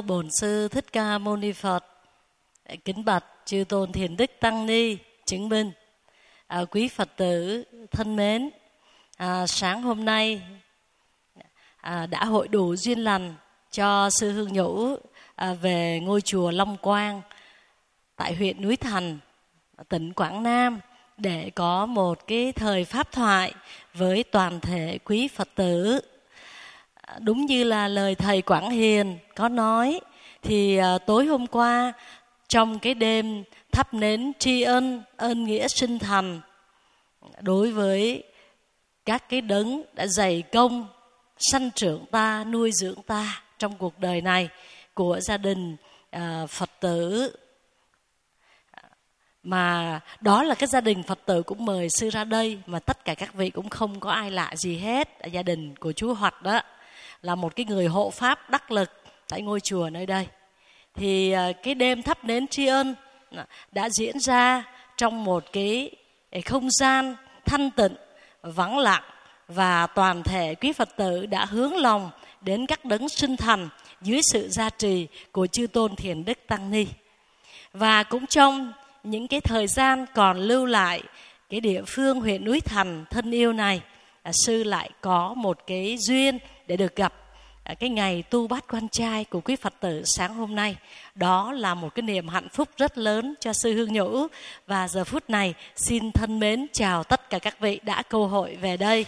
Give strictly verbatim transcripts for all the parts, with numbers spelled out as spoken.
Bổn Sư Thích Ca Mâu Ni Phật. Kính bạch chư tôn Thiền Đức Tăng Ni chứng minh. À, quý Phật tử thân mến, à, sáng hôm nay à, đã hội đủ duyên lành cho sư Hương Nhũ à, về ngôi chùa Long Quang tại huyện Núi Thành, tỉnh Quảng Nam để có một cái thời pháp thoại với toàn thể quý Phật tử. Đúng như là lời thầy Quảng Hiền có nói, thì à, tối hôm qua trong cái đêm thắp nến tri ân ơn nghĩa sinh thành đối với các cái đấng đã dày công sanh trưởng ta, nuôi dưỡng ta trong cuộc đời này của gia đình à, Phật tử, mà đó là cái gia đình Phật tử cũng mời sư ra đây, mà tất cả các vị cũng không có ai lạ gì hết. Gia đình của chú Hoạt đó là một cái người hộ pháp đắc lực tại ngôi chùa nơi đây. Thì cái đêm thắp nến tri ân đã diễn ra trong một cái không gian thanh tịnh, vắng lặng, và toàn thể quý Phật tử đã hướng lòng đến các đấng sinh thành dưới sự gia trì của chư tôn Thiền Đức Tăng Ni. Và cũng trong những cái thời gian còn lưu lại cái địa phương huyện Núi Thành thân yêu này, sư lại có một cái duyên để được gặp cái ngày tu bát quan trai của quý Phật tử sáng hôm nay. Đó là một cái niềm hạnh phúc rất lớn cho sư Hương Nhũ. Và giờ phút này xin thân mến chào tất cả các vị đã cơ hội về đây.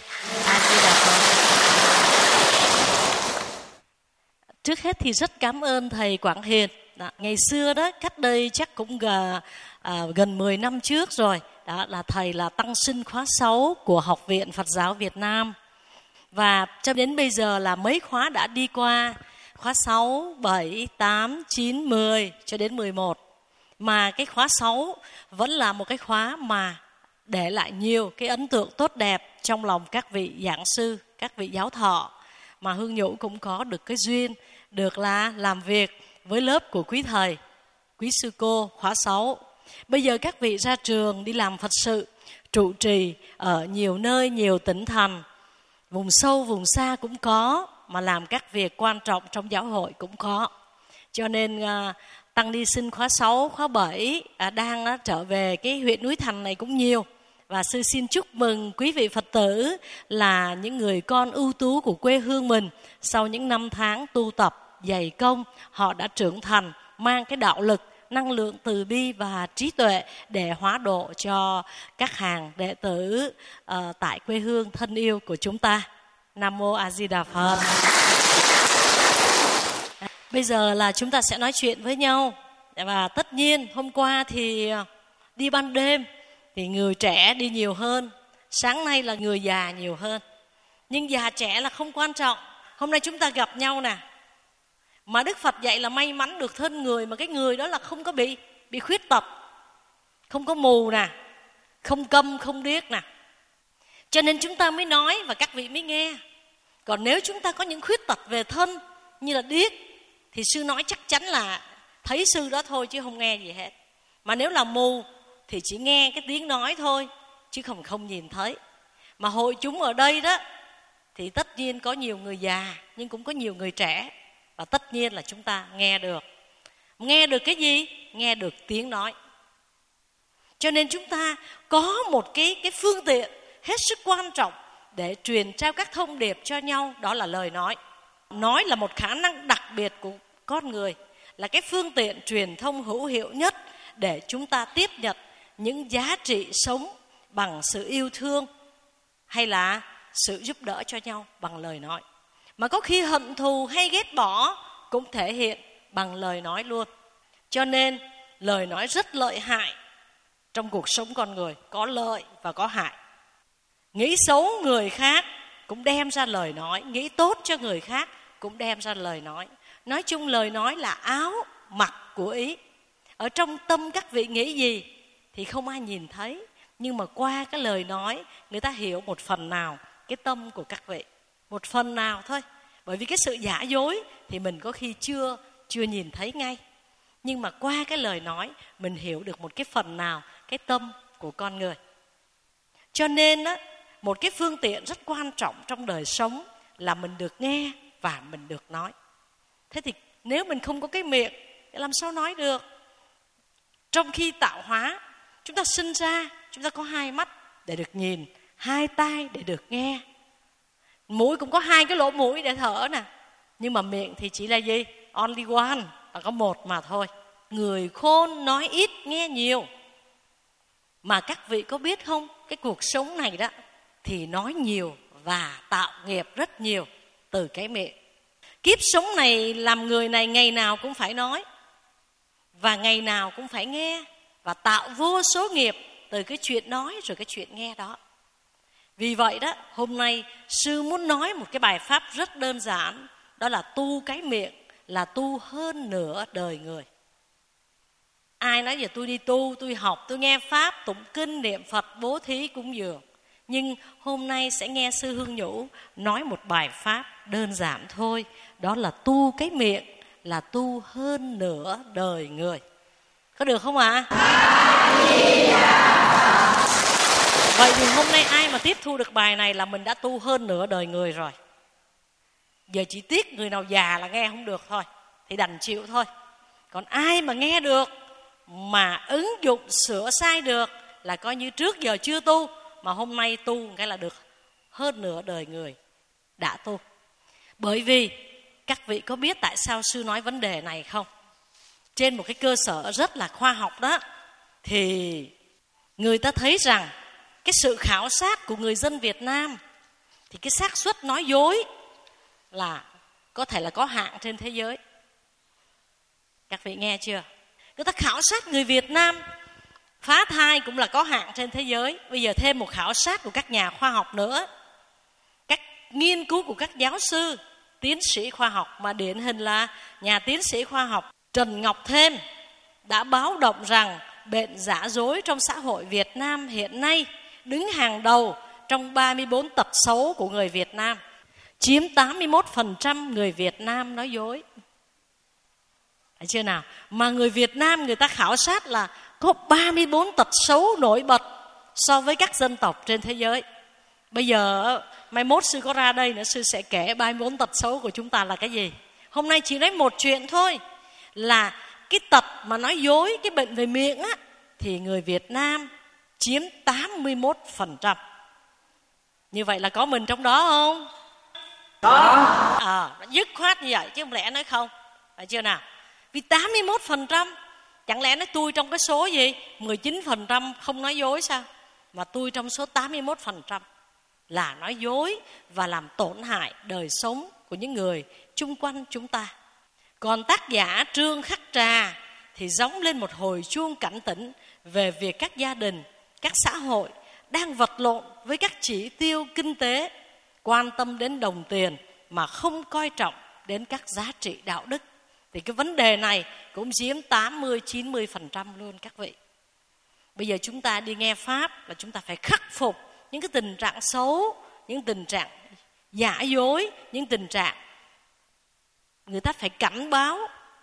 Trước hết thì rất cảm ơn thầy Quảng Hiền. Đó, ngày xưa đó, cách đây chắc cũng gần, à, gần mười năm trước rồi. Đó là thầy là tăng sinh khóa sáu của Học viện Phật giáo Việt Nam. Và cho đến bây giờ là mấy khóa đã đi qua, khóa sáu, bảy, tám, chín, mười cho đến mười một. Mà cái khóa sáu vẫn là một cái khóa mà để lại nhiều cái ấn tượng tốt đẹp trong lòng các vị giảng sư, các vị giáo thọ. Mà Hương Nhũ cũng có được cái duyên được là làm việc với lớp của quý thầy, quý sư cô khóa sáu. Bây giờ các vị ra trường đi làm Phật sự, trụ trì ở nhiều nơi, nhiều tỉnh thành, vùng sâu, vùng xa cũng có, mà làm các việc quan trọng trong giáo hội cũng có. Cho nên uh, tăng ni sinh khóa sáu, khóa bảy uh, đang uh, trở về cái huyện Núi Thành này cũng nhiều. Và sư xin chúc mừng quý vị Phật tử là những người con ưu tú của quê hương mình. Sau những năm tháng tu tập, dày công, họ đã trưởng thành, mang cái đạo lực, năng lượng từ bi và trí tuệ để hóa độ cho các hàng đệ tử uh, tại quê hương thân yêu của chúng ta. Nam Mô A Di Đà Phật. Bây giờ là chúng ta sẽ nói chuyện với nhau. Và tất nhiên hôm qua thì đi ban đêm thì người trẻ đi nhiều hơn. Sáng nay là người già nhiều hơn. Nhưng già trẻ là không quan trọng. Hôm nay chúng ta gặp nhau nè. Mà Đức Phật dạy là may mắn được thân người, mà cái người đó là không có bị bị khuyết tật, không có mù nè, không câm, không điếc nè. Cho nên chúng ta mới nói và các vị mới nghe. Còn nếu chúng ta có những khuyết tật về thân như là điếc thì sư nói chắc chắn là thấy sư đó thôi chứ không nghe gì hết. Mà nếu là mù thì chỉ nghe cái tiếng nói thôi chứ không không nhìn thấy. Mà hội chúng ở đây đó thì tất nhiên có nhiều người già nhưng cũng có nhiều người trẻ. Và tất nhiên là chúng ta nghe được. Nghe được cái gì? Nghe được tiếng nói. Cho nên chúng ta có một cái, cái phương tiện hết sức quan trọng để truyền trao các thông điệp cho nhau. Đó là lời nói. Nói là một khả năng đặc biệt của con người, là cái phương tiện truyền thông hữu hiệu nhất để chúng ta tiếp nhận những giá trị sống bằng sự yêu thương hay là sự giúp đỡ cho nhau bằng lời nói. Mà có khi hận thù hay ghét bỏ cũng thể hiện bằng lời nói luôn. Cho nên lời nói rất lợi hại trong cuộc sống con người, có lợi và có hại. Nghĩ xấu người khác cũng đem ra lời nói, nghĩ tốt cho người khác cũng đem ra lời nói. Nói chung lời nói là áo mặc của ý. Ở trong tâm các vị nghĩ gì thì không ai nhìn thấy, nhưng mà qua cái lời nói người ta hiểu một phần nào cái tâm của các vị, một phần nào thôi. Bởi vì cái sự giả dối thì mình có khi chưa chưa nhìn thấy ngay, nhưng mà qua cái lời nói mình hiểu được một cái phần nào cái tâm của con người. Cho nên á, một cái phương tiện rất quan trọng trong đời sống là mình được nghe và mình được nói. Thế thì Nếu mình không có cái miệng thì làm sao nói được? Trong khi tạo hóa, chúng ta sinh ra, chúng ta có hai mắt để được nhìn, hai tai để được nghe. Mũi cũng có hai cái lỗ mũi để thở nè. Nhưng mà miệng thì chỉ là gì? Only one, là có một mà thôi. Người khôn nói ít nghe nhiều. Mà các vị có biết không, cái cuộc sống này đó thì nói nhiều và tạo nghiệp rất nhiều từ cái miệng. Kiếp sống này làm người này ngày nào cũng phải nói, và ngày nào cũng phải nghe, và tạo vô số nghiệp từ cái chuyện nói rồi cái chuyện nghe đó. Vì vậy đó, hôm nay sư muốn nói một cái bài pháp rất đơn giản, đó là tu cái miệng là tu hơn nửa đời người. Ai nói giờ tôi đi tu, tôi học, tôi nghe pháp, tụng kinh, niệm Phật, bố thí, cúng dường. Nhưng hôm nay sẽ nghe sư Hương Nhũ nói một bài pháp đơn giản thôi, đó là tu cái miệng là tu hơn nửa đời người. Có được không ạ? À? Vậy thì hôm nay ai mà tiếp thu được bài này là mình đã tu hơn nửa đời người rồi. Giờ chỉ tiếc người nào già là nghe không được thôi, thì đành chịu thôi. Còn ai mà nghe được, mà ứng dụng sửa sai được, là coi như trước giờ chưa tu, mà hôm nay tu cái là được hơn nửa đời người đã tu. Bởi vì các vị có biết tại sao sư nói vấn đề này không? Trên một cái cơ sở rất là khoa học đó, thì người ta thấy rằng cái sự khảo sát của người dân Việt Nam thì cái xác suất nói dối là có thể là có hạng trên thế giới. Các vị nghe chưa? Người ta khảo sát người Việt Nam phá thai cũng là có hạng trên thế giới. Bây giờ thêm một khảo sát của các nhà khoa học nữa, các nghiên cứu của các giáo sư, tiến sĩ khoa học, mà điển hình là nhà tiến sĩ khoa học Trần Ngọc Thêm đã báo động rằng bệnh giả dối trong xã hội Việt Nam hiện nay đứng hàng đầu trong ba mươi bốn tật xấu của người Việt Nam, chiếm tám mươi mốt phần trăm người Việt Nam nói dối. Thấy chưa nào? Mà người Việt Nam người ta khảo sát là có ba mươi bốn tật xấu nổi bật so với các dân tộc trên thế giới. Bây giờ mai mốt sư có ra đây nữa, sư sẽ kể ba mươi bốn tật xấu của chúng ta là cái gì. Hôm nay chỉ nói một chuyện thôi, là cái tật mà nói dối, cái bệnh về miệng á, thì người Việt Nam chiếm tám mươi mốt phần trăm. Như vậy là có mình trong đó không? Có. À, dứt khoát như vậy chứ không lẽ nói không. Phải chưa nào? Vì tám mươi mốt phần trăm, chẳng lẽ nói tôi trong cái số gì mười chín phần trăm không nói dối sao? Mà tôi trong số tám mươi mốt phần trăm là nói dối và làm tổn hại đời sống của những người chung quanh chúng ta. Còn tác giả Trương Khắc Trà thì gióng lên một hồi chuông cảnh tỉnh về việc các gia đình, các xã hội đang vật lộn với các chỉ tiêu kinh tế, quan tâm đến đồng tiền mà không coi trọng đến các giá trị đạo đức. Thì cái vấn đề này cũng chiếm tám mươi đến chín mươi phần trăm luôn các vị. Bây giờ chúng ta đi nghe pháp là chúng ta phải khắc phục những cái tình trạng xấu, những tình trạng giả dối, những tình trạng người ta phải cảnh báo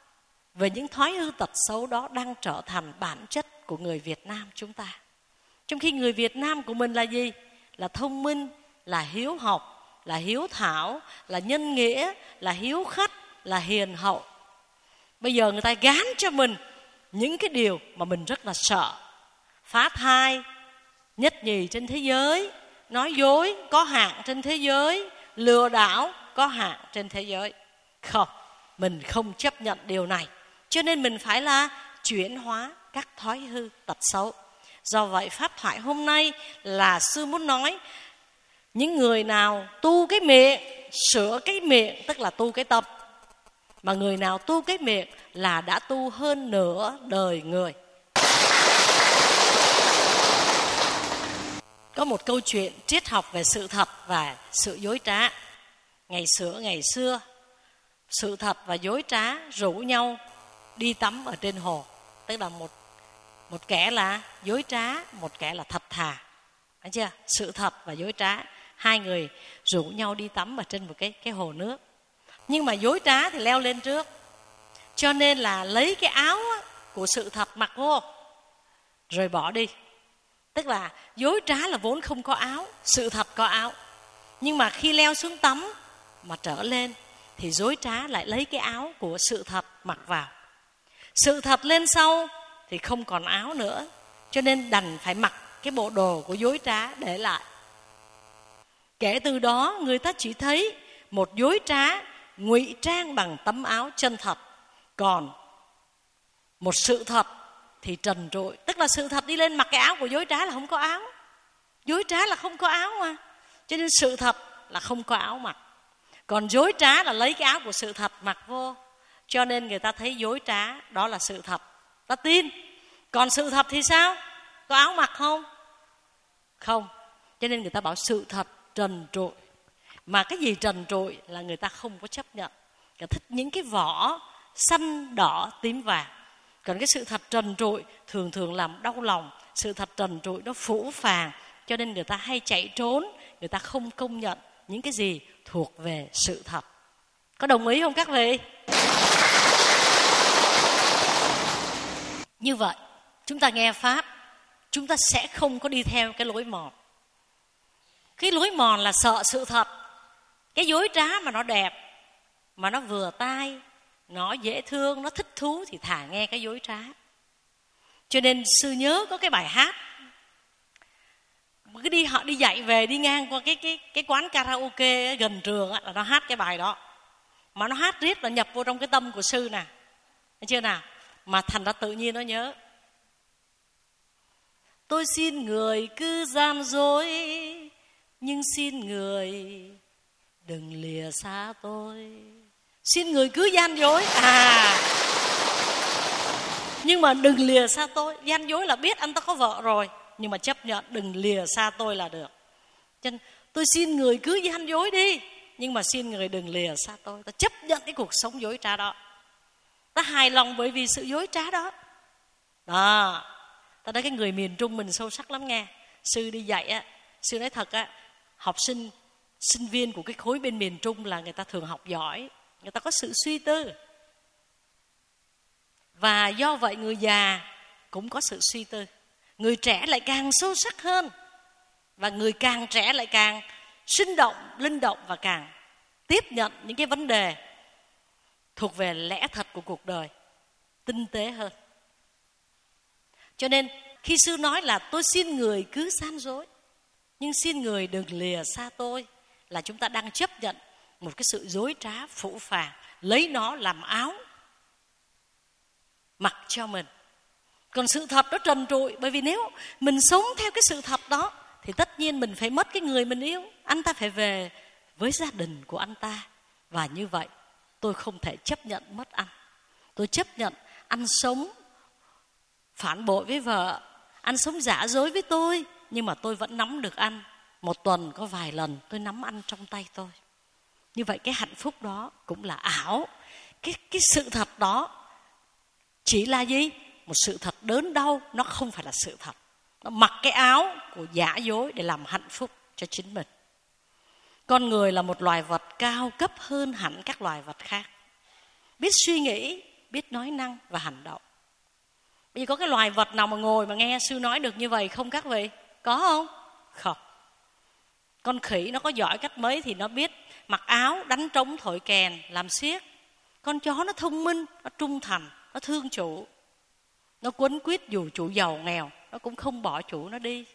về những thói hư tật xấu đó đang trở thành bản chất của người Việt Nam chúng ta. Trong khi người Việt Nam của mình là gì? Là thông minh, là hiếu học, là hiếu thảo, là nhân nghĩa, là hiếu khách, là hiền hậu. Bây giờ người ta gán cho mình những cái điều mà mình rất là sợ. Phá thai, nhất nhì trên thế giới, nói dối có hạng trên thế giới, lừa đảo có hạng trên thế giới. Không, mình không chấp nhận điều này. Cho nên mình phải là chuyển hóa các thói hư tật xấu. Do vậy pháp thoại hôm nay là sư muốn nói những người nào tu cái miệng, sửa cái miệng tức là tu cái tâm. Mà người nào tu cái miệng là đã tu hơn nửa đời người. Có một câu chuyện triết học về sự thật và sự dối trá. Ngày xưa ngày xưa, sự thật và dối trá rủ nhau đi tắm ở trên hồ. Tức là một một kẻ là dối trá, một kẻ là thật thà. Thấy chưa? Sự thật và dối trá, hai người rủ nhau đi tắm ở trên một cái cái hồ nước. Nhưng mà dối trá thì leo lên trước, cho nên là lấy cái áo của sự thật mặc vô rồi bỏ đi. Tức là dối trá là vốn không có áo, sự thật có áo. Nhưng mà khi leo xuống tắm mà trở lên thì dối trá lại lấy cái áo của sự thật mặc vào. Sự thật lên sau thì không còn áo nữa, cho nên đành phải mặc cái bộ đồ của dối trá để lại. Kể từ đó người ta chỉ thấy một dối trá ngụy trang bằng tấm áo chân thật, còn một sự thật thì trần trụi. Tức là sự thật đi lên mặc cái áo của dối trá là không có áo. Dối trá là không có áo mà, cho nên sự thật là không có áo mặc. Còn dối trá là lấy cái áo của sự thật mặc vô, cho nên người ta thấy dối trá đó là sự thật, ta tin. Còn sự thật thì sao? Có áo mặc không? Không. Cho nên người ta bảo sự thật trần trụi. Mà cái gì trần trụi là người ta không có chấp nhận. Người ta thích những cái vỏ xanh, đỏ, tím, vàng. Còn cái sự thật trần trụi thường thường làm đau lòng. Sự thật trần trụi nó phũ phàng, cho nên người ta hay chạy trốn. Người ta không công nhận những cái gì thuộc về sự thật. Có đồng ý không các vị? Như vậy, chúng ta nghe Pháp, chúng ta sẽ không có đi theo cái lối mòn. Cái lối mòn là sợ sự thật. Cái dối trá mà nó đẹp, mà nó vừa tai, nó dễ thương, nó thích thú thì thà nghe cái dối trá. Cho nên sư nhớ có cái bài hát, cứ đi họ đi dạy về, đi ngang qua cái cái cái quán karaoke gần trường á, là nó hát cái bài đó. Mà nó hát riết là nhập vô trong cái tâm của sư nè, thấy chưa nào? Mà thành ra tự nhiên nó nhớ. Tôi xin người cứ gian dối, nhưng xin người đừng lìa xa tôi. Xin người cứ gian dối à, nhưng mà đừng lìa xa tôi. Gian dối là biết anh ta có vợ rồi, nhưng mà chấp nhận đừng lìa xa tôi là được. Cho nên tôi xin người cứ gian dối đi, nhưng mà xin người đừng lìa xa tôi. Ta chấp nhận cái cuộc sống dối trá đó, ta hài lòng bởi vì sự dối trá đó. Đó, ta nói cái người miền Trung mình sâu sắc lắm nghe. Sư đi dạy á, sư nói thật á, học sinh sinh viên của cái khối bên miền Trung là người ta thường học giỏi, người ta có sự suy tư. Và do vậy người già cũng có sự suy tư. Người trẻ lại càng sâu sắc hơn, và người càng trẻ lại càng sinh động, linh động, và càng tiếp nhận những cái vấn đề thuộc về lẽ thật của cuộc đời tinh tế hơn. Cho nên khi sư nói là tôi xin người cứ gian dối, nhưng xin người đừng lìa xa tôi, là chúng ta đang chấp nhận một cái sự dối trá phũ phàng, lấy nó làm áo mặc cho mình. Còn sự thật nó trần trụi, bởi vì nếu mình sống theo cái sự thật đó thì tất nhiên mình phải mất cái người mình yêu. Anh ta phải về với gia đình của anh ta, và như vậy tôi không thể chấp nhận mất anh. Tôi chấp nhận anh sống phản bội với vợ, anh sống giả dối với tôi, nhưng mà tôi vẫn nắm được anh. Một tuần có vài lần tôi nắm anh trong tay tôi. Như vậy cái hạnh phúc đó cũng là ảo. Cái, cái sự thật đó chỉ là gì? Một sự thật đớn đau, nó không phải là sự thật. Nó mặc cái áo của giả dối để làm hạnh phúc cho chính mình. Con người là một loài vật cao cấp hơn hẳn các loài vật khác. Biết suy nghĩ, biết nói năng và hành động. Bây giờ có cái loài vật nào mà ngồi mà nghe sư nói được như vậy không các vị? Có không? Không. Con khỉ nó có giỏi cách mấy thì nó biết mặc áo, đánh trống, thổi kèn, làm xiếc. Con chó nó thông minh, nó trung thành, nó thương chủ. Nó quấn quýt dù chủ giàu nghèo, nó cũng không bỏ chủ nó đi.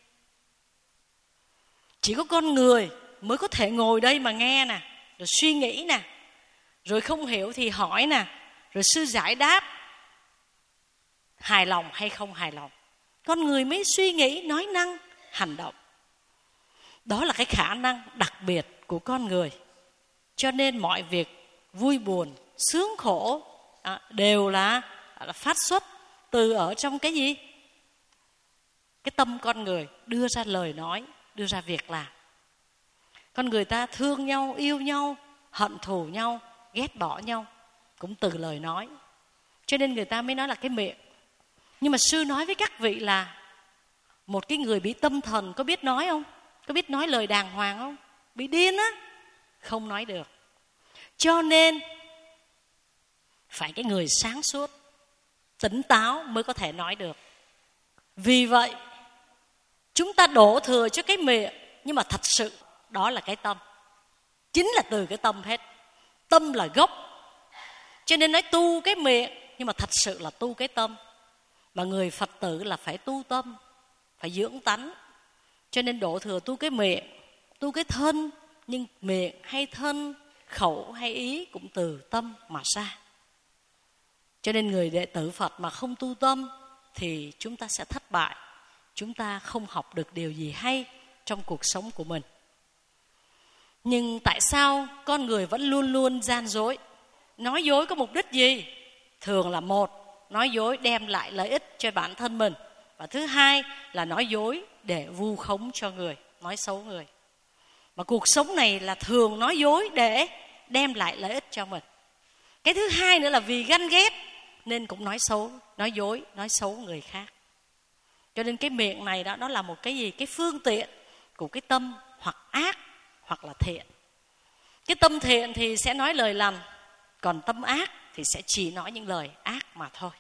Chỉ có con người mới có thể ngồi đây mà nghe nè, rồi suy nghĩ nè, rồi không hiểu thì hỏi nè, rồi sư giải đáp, hài lòng hay không hài lòng. Con người mới suy nghĩ, nói năng, hành động. Đó là cái khả năng đặc biệt của con người. Cho nên mọi việc vui buồn, sướng khổ à, đều là, là phát xuất từ ở trong cái gì? Cái tâm con người đưa ra lời nói, đưa ra việc làm. Con người ta thương nhau, yêu nhau, hận thù nhau, ghét bỏ nhau cũng từ lời nói. Cho nên người ta mới nói là cái miệng. Nhưng mà sư nói với các vị là một cái người bị tâm thần có biết nói không? Có biết nói lời đàng hoàng không? Bị điên á, không nói được. Cho nên phải cái người sáng suốt, tỉnh táo mới có thể nói được. Vì vậy chúng ta đổ thừa cho cái miệng, nhưng mà thật sự đó là cái tâm. Chính là từ cái tâm hết. Tâm là gốc. Cho nên nói tu cái miệng, nhưng mà thật sự là tu cái tâm. Mà người Phật tử là phải tu tâm, phải dưỡng tánh. Cho nên Độ Thừa tu cái miệng, tu cái thân. Nhưng miệng hay thân, khẩu hay ý cũng từ tâm mà ra. Cho nên người đệ tử Phật mà không tu tâm thì chúng ta sẽ thất bại. Chúng ta không học được điều gì hay trong cuộc sống của mình. Nhưng tại sao con người vẫn luôn luôn gian dối? Nói dối có mục đích gì? Thường là một, nói dối đem lại lợi ích cho bản thân mình. Và thứ hai là nói dối để vu khống cho người, nói xấu người. Mà cuộc sống này là thường nói dối để đem lại lợi ích cho mình. Cái thứ hai nữa là vì ganh ghét nên cũng nói xấu, nói dối, nói xấu người khác. Cho nên cái miệng này đó, nó là một cái gì? Cái phương tiện của cái tâm hoặc ác hoặc là thiện. Cái tâm thiện thì sẽ nói lời lành, còn tâm ác thì sẽ chỉ nói những lời ác mà thôi.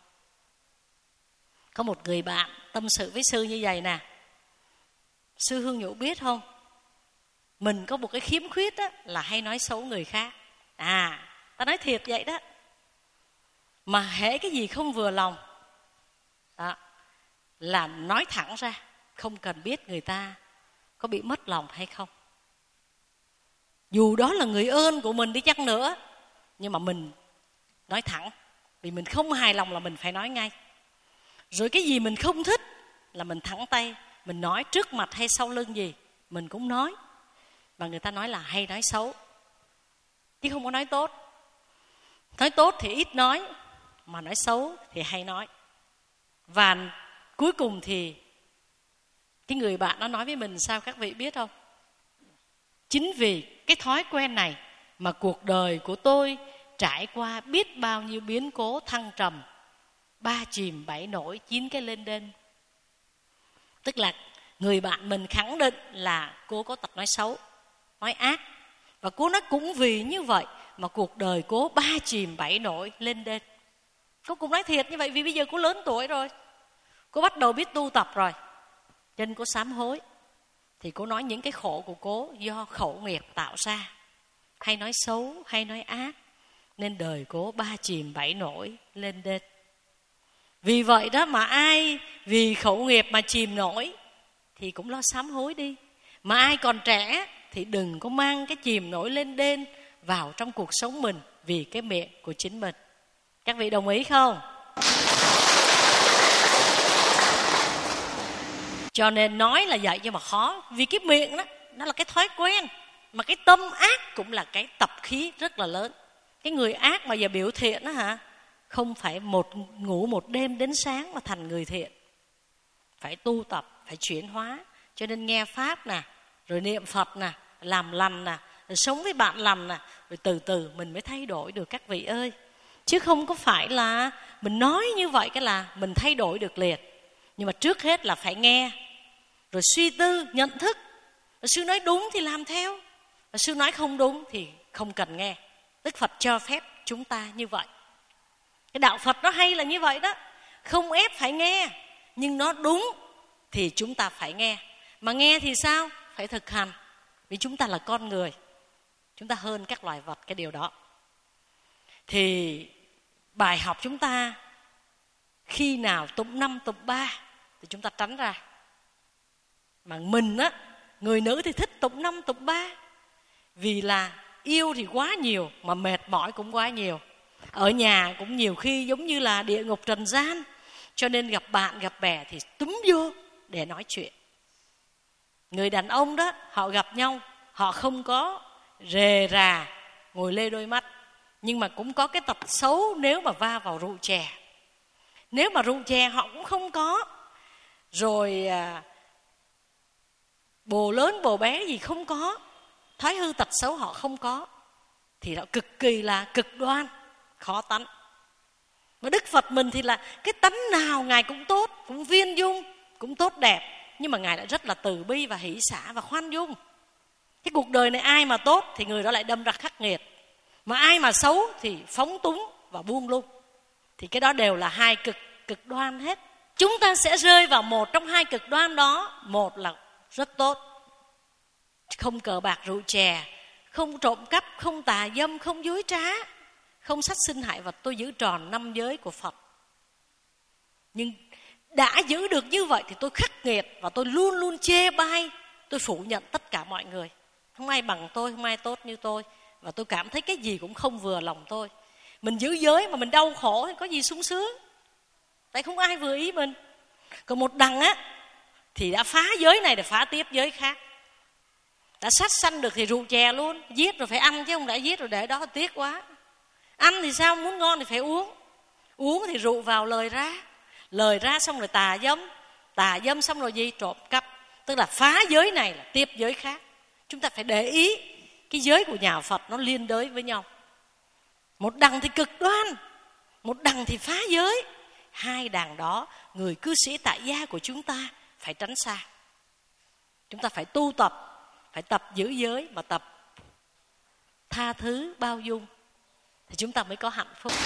Có một người bạn tâm sự với sư như vậy nè: sư Hương Nhũ biết không, mình có một cái khiếm khuyết đó, là hay nói xấu người khác. À, ta nói thiệt vậy đó. Mà hễ cái gì không vừa lòng đó, là nói thẳng ra, không cần biết người ta có bị mất lòng hay không. Dù đó là người ơn của mình đi chăng nữa, nhưng mà mình nói thẳng. Vì mình không hài lòng là mình phải nói ngay. Rồi cái gì mình không thích là mình thẳng tay, mình nói trước mặt hay sau lưng gì mình cũng nói. Và người ta nói là hay nói xấu, chứ không có nói tốt. Nói tốt thì ít nói, mà nói xấu thì hay nói. Và cuối cùng thì cái người bạn nó nói với mình sao các vị biết không? Chính vì cái thói quen này mà cuộc đời của tôi trải qua biết bao nhiêu biến cố thăng trầm, ba chìm bảy nổi, chín cái lên đên. Tức là người bạn mình khẳng định là cô có tật nói xấu, nói ác. Và cô nói cũng vì như vậy mà cuộc đời cô ba chìm bảy nổi lên đên. Cô cũng nói thiệt như vậy, vì bây giờ cô lớn tuổi rồi, cô bắt đầu biết tu tập rồi, cho nên cô sám hối. Thì cô nói những cái khổ của cô do khẩu nghiệp tạo ra, hay nói xấu, hay nói ác, nên đời cô ba chìm bảy nổi lên đên. Vì vậy đó mà ai vì khẩu nghiệp mà chìm nổi thì cũng lo sám hối đi. Mà ai còn trẻ thì đừng có mang cái chìm nổi lên đên vào trong cuộc sống mình vì cái miệng của chính mình. Các vị đồng ý không? Cho nên nói là vậy nhưng mà khó. Vì cái miệng đó, nó là cái thói quen. Mà cái tâm ác cũng là cái tập khí rất là lớn. Cái người ác mà giờ biểu thiện đó hả, không phải một ngủ một đêm đến sáng mà thành người thiện. Phải tu tập, phải chuyển hóa. Cho nên nghe Pháp nè, rồi niệm Phật nè, làm lành nè, rồi sống với bạn lành nè, rồi từ từ mình mới thay đổi được các vị ơi. Chứ không có phải là mình nói như vậy cái là mình thay đổi được liền. Nhưng mà trước hết là phải nghe, rồi suy tư, nhận thức. Rồi sư nói đúng thì làm theo, rồi sư nói không đúng thì không cần nghe. Đức Phật cho phép chúng ta như vậy. Cái đạo Phật nó hay là như vậy đó. Không ép phải nghe, nhưng nó đúng thì chúng ta phải nghe. Mà nghe thì sao? Phải thực hành. Vì chúng ta là con người, chúng ta hơn các loài vật cái điều đó. Thì bài học chúng ta khi nào tụng năm tụng ba thì chúng ta tránh ra. Mà mình á, người nữ thì thích tụng năm tụng ba, vì là yêu thì quá nhiều mà mệt mỏi cũng quá nhiều. Ở nhà cũng nhiều khi giống như là địa ngục trần gian. Cho nên gặp bạn gặp bè thì túm vô để nói chuyện. Người đàn ông đó, họ gặp nhau, họ không có rề rà ngồi lê đôi mắt, nhưng mà cũng có cái tật xấu nếu mà va vào rượu chè. Nếu mà rượu chè họ cũng không có. Rồi à, bồ lớn bồ bé gì không có. Thói hư tật xấu họ không có. Thì họ cực kỳ là cực đoan, khó tánh. Mà Đức Phật mình thì là cái tánh nào Ngài cũng tốt, cũng viên dung, cũng tốt đẹp. Nhưng mà Ngài lại rất là từ bi và hỷ xả và khoan dung. Cái cuộc đời này ai mà tốt thì người đó lại đâm ra khắc nghiệt. Mà ai mà xấu thì phóng túng và buông lung. Thì cái đó đều là hai cực cực đoan hết. Chúng ta sẽ rơi vào một trong hai cực đoan đó. Một là rất tốt, không cờ bạc rượu chè, không trộm cắp, không tà dâm, không dối trá, không sát sinh hại vật. Tôi giữ tròn năm giới của Phật. Nhưng đã giữ được như vậy thì tôi khắc nghiệt và tôi luôn luôn chê bai, tôi phủ nhận tất cả mọi người. Không ai bằng tôi, không ai tốt như tôi. Và tôi cảm thấy cái gì cũng không vừa lòng tôi. Mình giữ giới mà mình đau khổ thì có gì sung sướng. Tại không ai vừa ý mình. Còn một đằng á thì đã phá giới này để phá tiếp giới khác. Đã sát sanh được thì rượu chè luôn. Giết rồi phải ăn chứ không đã giết rồi để đó tiếc quá. Ăn thì sao, muốn ngon thì phải uống. Uống thì rượu vào lời ra. Lời ra xong rồi tà dâm. Tà dâm xong rồi gì? Trộm cắp. Tức là phá giới này là tiếp giới khác. Chúng ta phải để ý cái giới của nhà Phật nó liên đới với nhau. Một đằng thì cực đoan, một đằng thì phá giới. Hai đằng đó người cư sĩ tại gia của chúng ta phải tránh xa. Chúng ta phải tu tập, phải tập giữ giới và tập tha thứ bao dung thì chúng ta mới có hạnh phúc.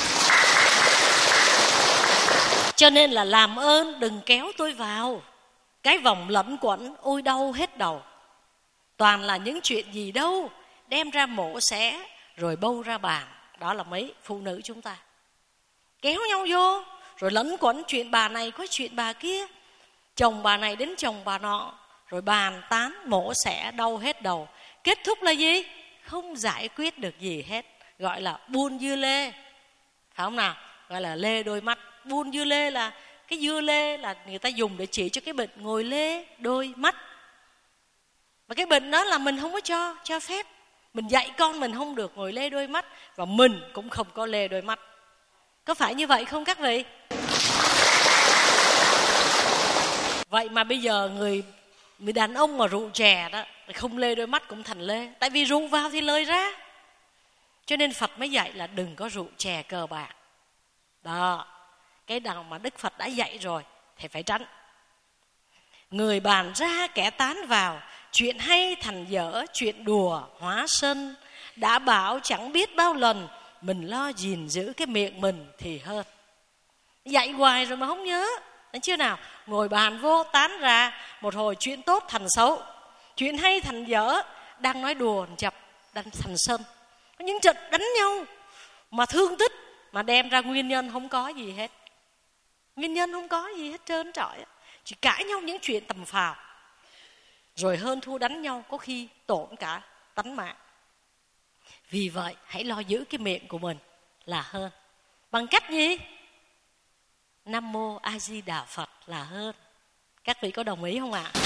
Cho nên là làm ơn đừng kéo tôi vào cái vòng lẩn quẩn ôi đau hết đầu. Toàn là những chuyện gì đâu, đem ra mổ xẻ rồi bâu ra bàn. Đó là mấy phụ nữ chúng ta kéo nhau vô rồi lẩn quẩn chuyện bà này có chuyện bà kia, chồng bà này đến chồng bà nọ, rồi bàn tán mổ xẻ đau hết đầu. Kết thúc là gì? Không giải quyết được gì hết. Gọi là buôn dưa lê, phải không nào? Gọi là lê đôi mắt. Buôn dưa lê là cái dưa lê là người ta dùng để chỉ cho cái bệnh ngồi lê đôi mắt. Và cái bệnh đó là mình không có cho cho phép. Mình dạy con mình không được ngồi lê đôi mắt, và mình cũng không có lê đôi mắt. Có phải như vậy không các vị? Vậy mà bây giờ người người đàn ông mà rượu chè đó, không lê đôi mắt cũng thành lê. Tại vì rượu vào thì lời ra. Cho nên Phật mới dạy là đừng có rượu chè cờ bạc. Đó, cái nào mà Đức Phật đã dạy rồi thì phải tránh. Người bàn ra kẻ tán vào, chuyện hay thành dở, chuyện đùa hóa sân. Đã bảo chẳng biết bao lần, mình lo gìn giữ cái miệng mình thì hơn. Dạy hoài rồi mà không nhớ. Thấy chưa nào? Ngồi bàn vô tán ra, một hồi chuyện tốt thành xấu, chuyện hay thành dở. Đang nói đùa chập đang thành sân. Có những trận đánh nhau mà thương tích, mà đem ra nguyên nhân không có gì hết. Nguyên nhân không có gì hết trơn trọi. Chỉ cãi nhau những chuyện tầm phào. Rồi hơn thua đánh nhau, có khi tổn cả tánh mạng. Vì vậy hãy lo giữ cái miệng của mình là hơn. Bằng cách gì? Nam Mô A Di Đà Phật là hơn. Các vị có đồng ý không ạ?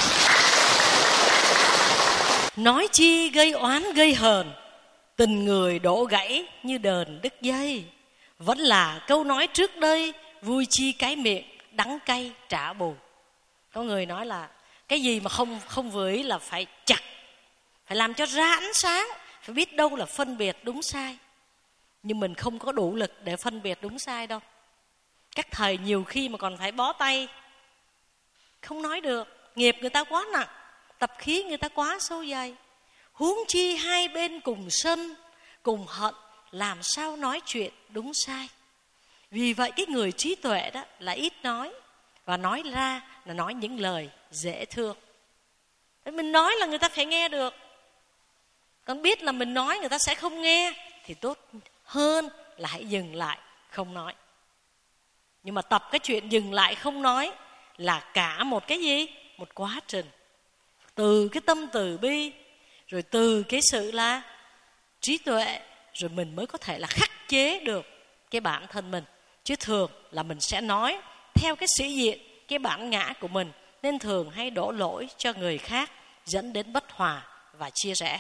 Nói chi gây oán gây hờn, tình người đổ gãy như đờn đứt dây. Vẫn là câu nói trước đây, vui chi cái miệng, đắng cay trả bù. Có người nói là cái gì mà không không vừa ý là phải chặt, phải làm cho ra ánh sáng, phải biết đâu là phân biệt đúng sai. Nhưng mình không có đủ lực để phân biệt đúng sai đâu. Các thầy nhiều khi mà còn phải bó tay, không nói được. Nghiệp người ta quá nặng, tập khí người ta quá sâu dày. Huống chi hai bên cùng sân, cùng hận, làm sao nói chuyện đúng sai. Vì vậy cái người trí tuệ đó là ít nói, và nói ra là nói những lời dễ thương. Mình nói là người ta phải nghe được. Còn biết là mình nói người ta sẽ không nghe thì tốt hơn là hãy dừng lại không nói. Nhưng mà tập cái chuyện dừng lại không nói là cả một cái gì? Một quá trình. Từ cái tâm từ bi, rồi từ cái sự là trí tuệ, rồi mình mới có thể là khắc chế được cái bản thân mình. Chứ thường là mình sẽ nói theo cái sĩ diện, cái bản ngã của mình, nên thường hay đổ lỗi cho người khác, dẫn đến bất hòa và chia rẽ.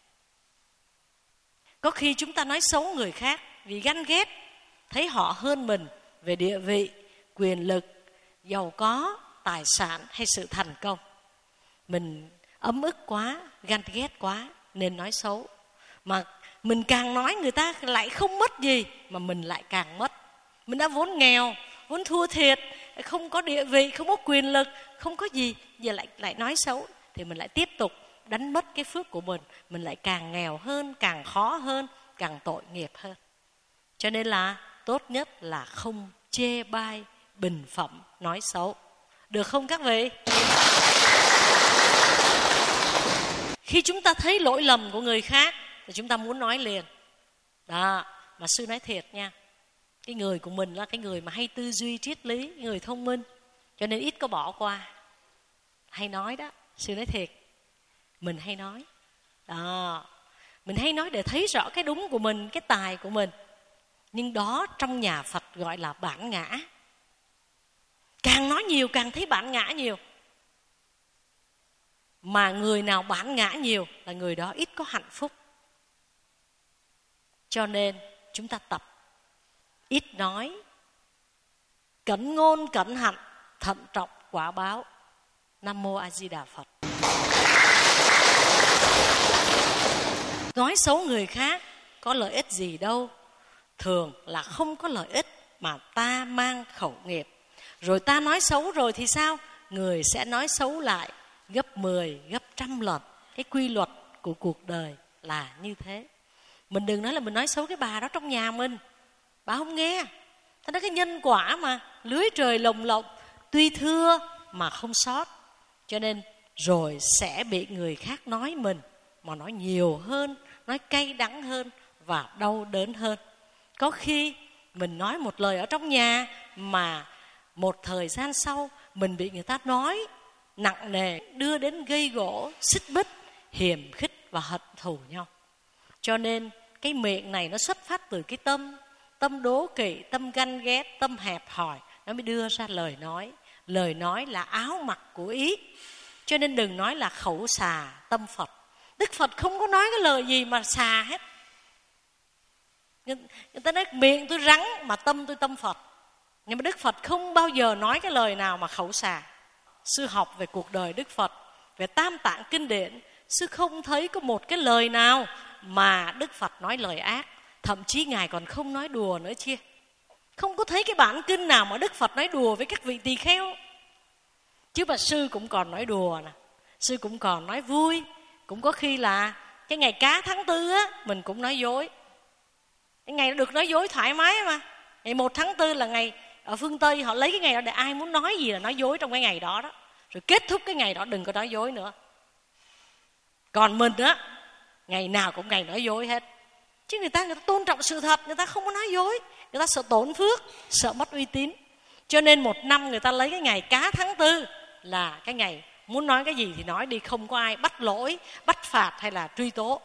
Có khi chúng ta nói xấu người khác vì ganh ghét, thấy họ hơn mình về địa vị, quyền lực, giàu có, tài sản hay sự thành công. Mình ấm ức quá, ganh ghét quá nên nói xấu. Mà mình càng nói người ta lại không mất gì, mà mình lại càng mất. Mình đã vốn nghèo, vốn thua thiệt, không có địa vị, không có quyền lực, không có gì, giờ lại lại nói xấu thì mình lại tiếp tục đánh mất cái phước của mình. Mình lại càng nghèo hơn, càng khó hơn, càng tội nghiệp hơn. Cho nên là tốt nhất là không chê bai, bình phẩm, nói xấu. Được không các vị? Khi chúng ta thấy lỗi lầm của người khác, thì chúng ta muốn nói liền. Đó, mà sư nói thiệt nha, cái người của mình là cái người mà hay tư duy triết lý, người thông minh, cho nên ít có bỏ qua. Hay nói đó, sư nói thiệt, mình hay nói. Đó, mình hay nói để thấy rõ cái đúng của mình, cái tài của mình. Nhưng đó trong nhà Phật gọi là bản ngã. Càng nói nhiều càng thấy bản ngã nhiều. Mà người nào bản ngã nhiều là người đó ít có hạnh phúc. Cho nên chúng ta tập ít nói, cẩn ngôn cẩn hạnh, thận trọng quả báo. Nam mô A Di Đà Phật. Nói xấu người khác có lợi ích gì đâu. Thường là không có lợi ích mà ta mang khẩu nghiệp. Rồi ta nói xấu rồi thì sao? Người sẽ nói xấu lại gấp mười, gấp trăm lần. Cái quy luật của cuộc đời là như thế. Mình đừng nói là mình nói xấu cái bà đó trong nhà mình, bà không nghe. Thế đó cái nhân quả mà, lưới trời lồng lộng, tuy thưa mà không sót. Cho nên rồi sẽ bị người khác nói mình, mà nói nhiều hơn, nói cay đắng hơn và đau đớn hơn. Có khi mình nói một lời ở trong nhà mà một thời gian sau mình bị người ta nói nặng nề, đưa đến gây gổ, xích bích, hiềm khích và hận thù nhau. Cho nên cái miệng này nó xuất phát từ cái tâm, tâm đố kỵ, tâm ganh ghét, tâm hẹp hòi, nó mới đưa ra lời nói. Lời nói là áo mặc của ý. Cho nên đừng nói là khẩu xà tâm Phật. Đức Phật không có nói cái lời gì mà xà hết. Người ta nói miệng tôi rắn mà tâm tôi tâm Phật. Nhưng mà Đức Phật không bao giờ nói cái lời nào mà khẩu xà. Sư học về cuộc đời Đức Phật, về Tam Tạng Kinh Điển, sư không thấy có một cái lời nào mà Đức Phật nói lời ác. Thậm chí Ngài còn không nói đùa nữa chia. Không có thấy cái bản kinh nào mà Đức Phật nói đùa với các vị tỳ kheo. Chứ mà sư cũng còn nói đùa nè, sư cũng còn nói vui. Cũng có khi là cái ngày cá tháng tư á, mình cũng nói dối. Cái ngày được nói dối thoải mái mà. Ngày một tháng tư là ngày ở phương Tây họ lấy cái ngày đó để ai muốn nói gì là nói dối trong cái ngày đó đó. Rồi kết thúc cái ngày đó đừng có nói dối nữa. Còn mình á, ngày nào cũng ngày nói dối hết. Chứ người ta người ta tôn trọng sự thật, người ta không có nói dối. Người ta sợ tổn phước, sợ mất uy tín. Cho nên một năm người ta lấy cái ngày cá tháng tư là cái ngày muốn nói cái gì thì nói đi, không có ai bắt lỗi, bắt phạt hay là truy tố.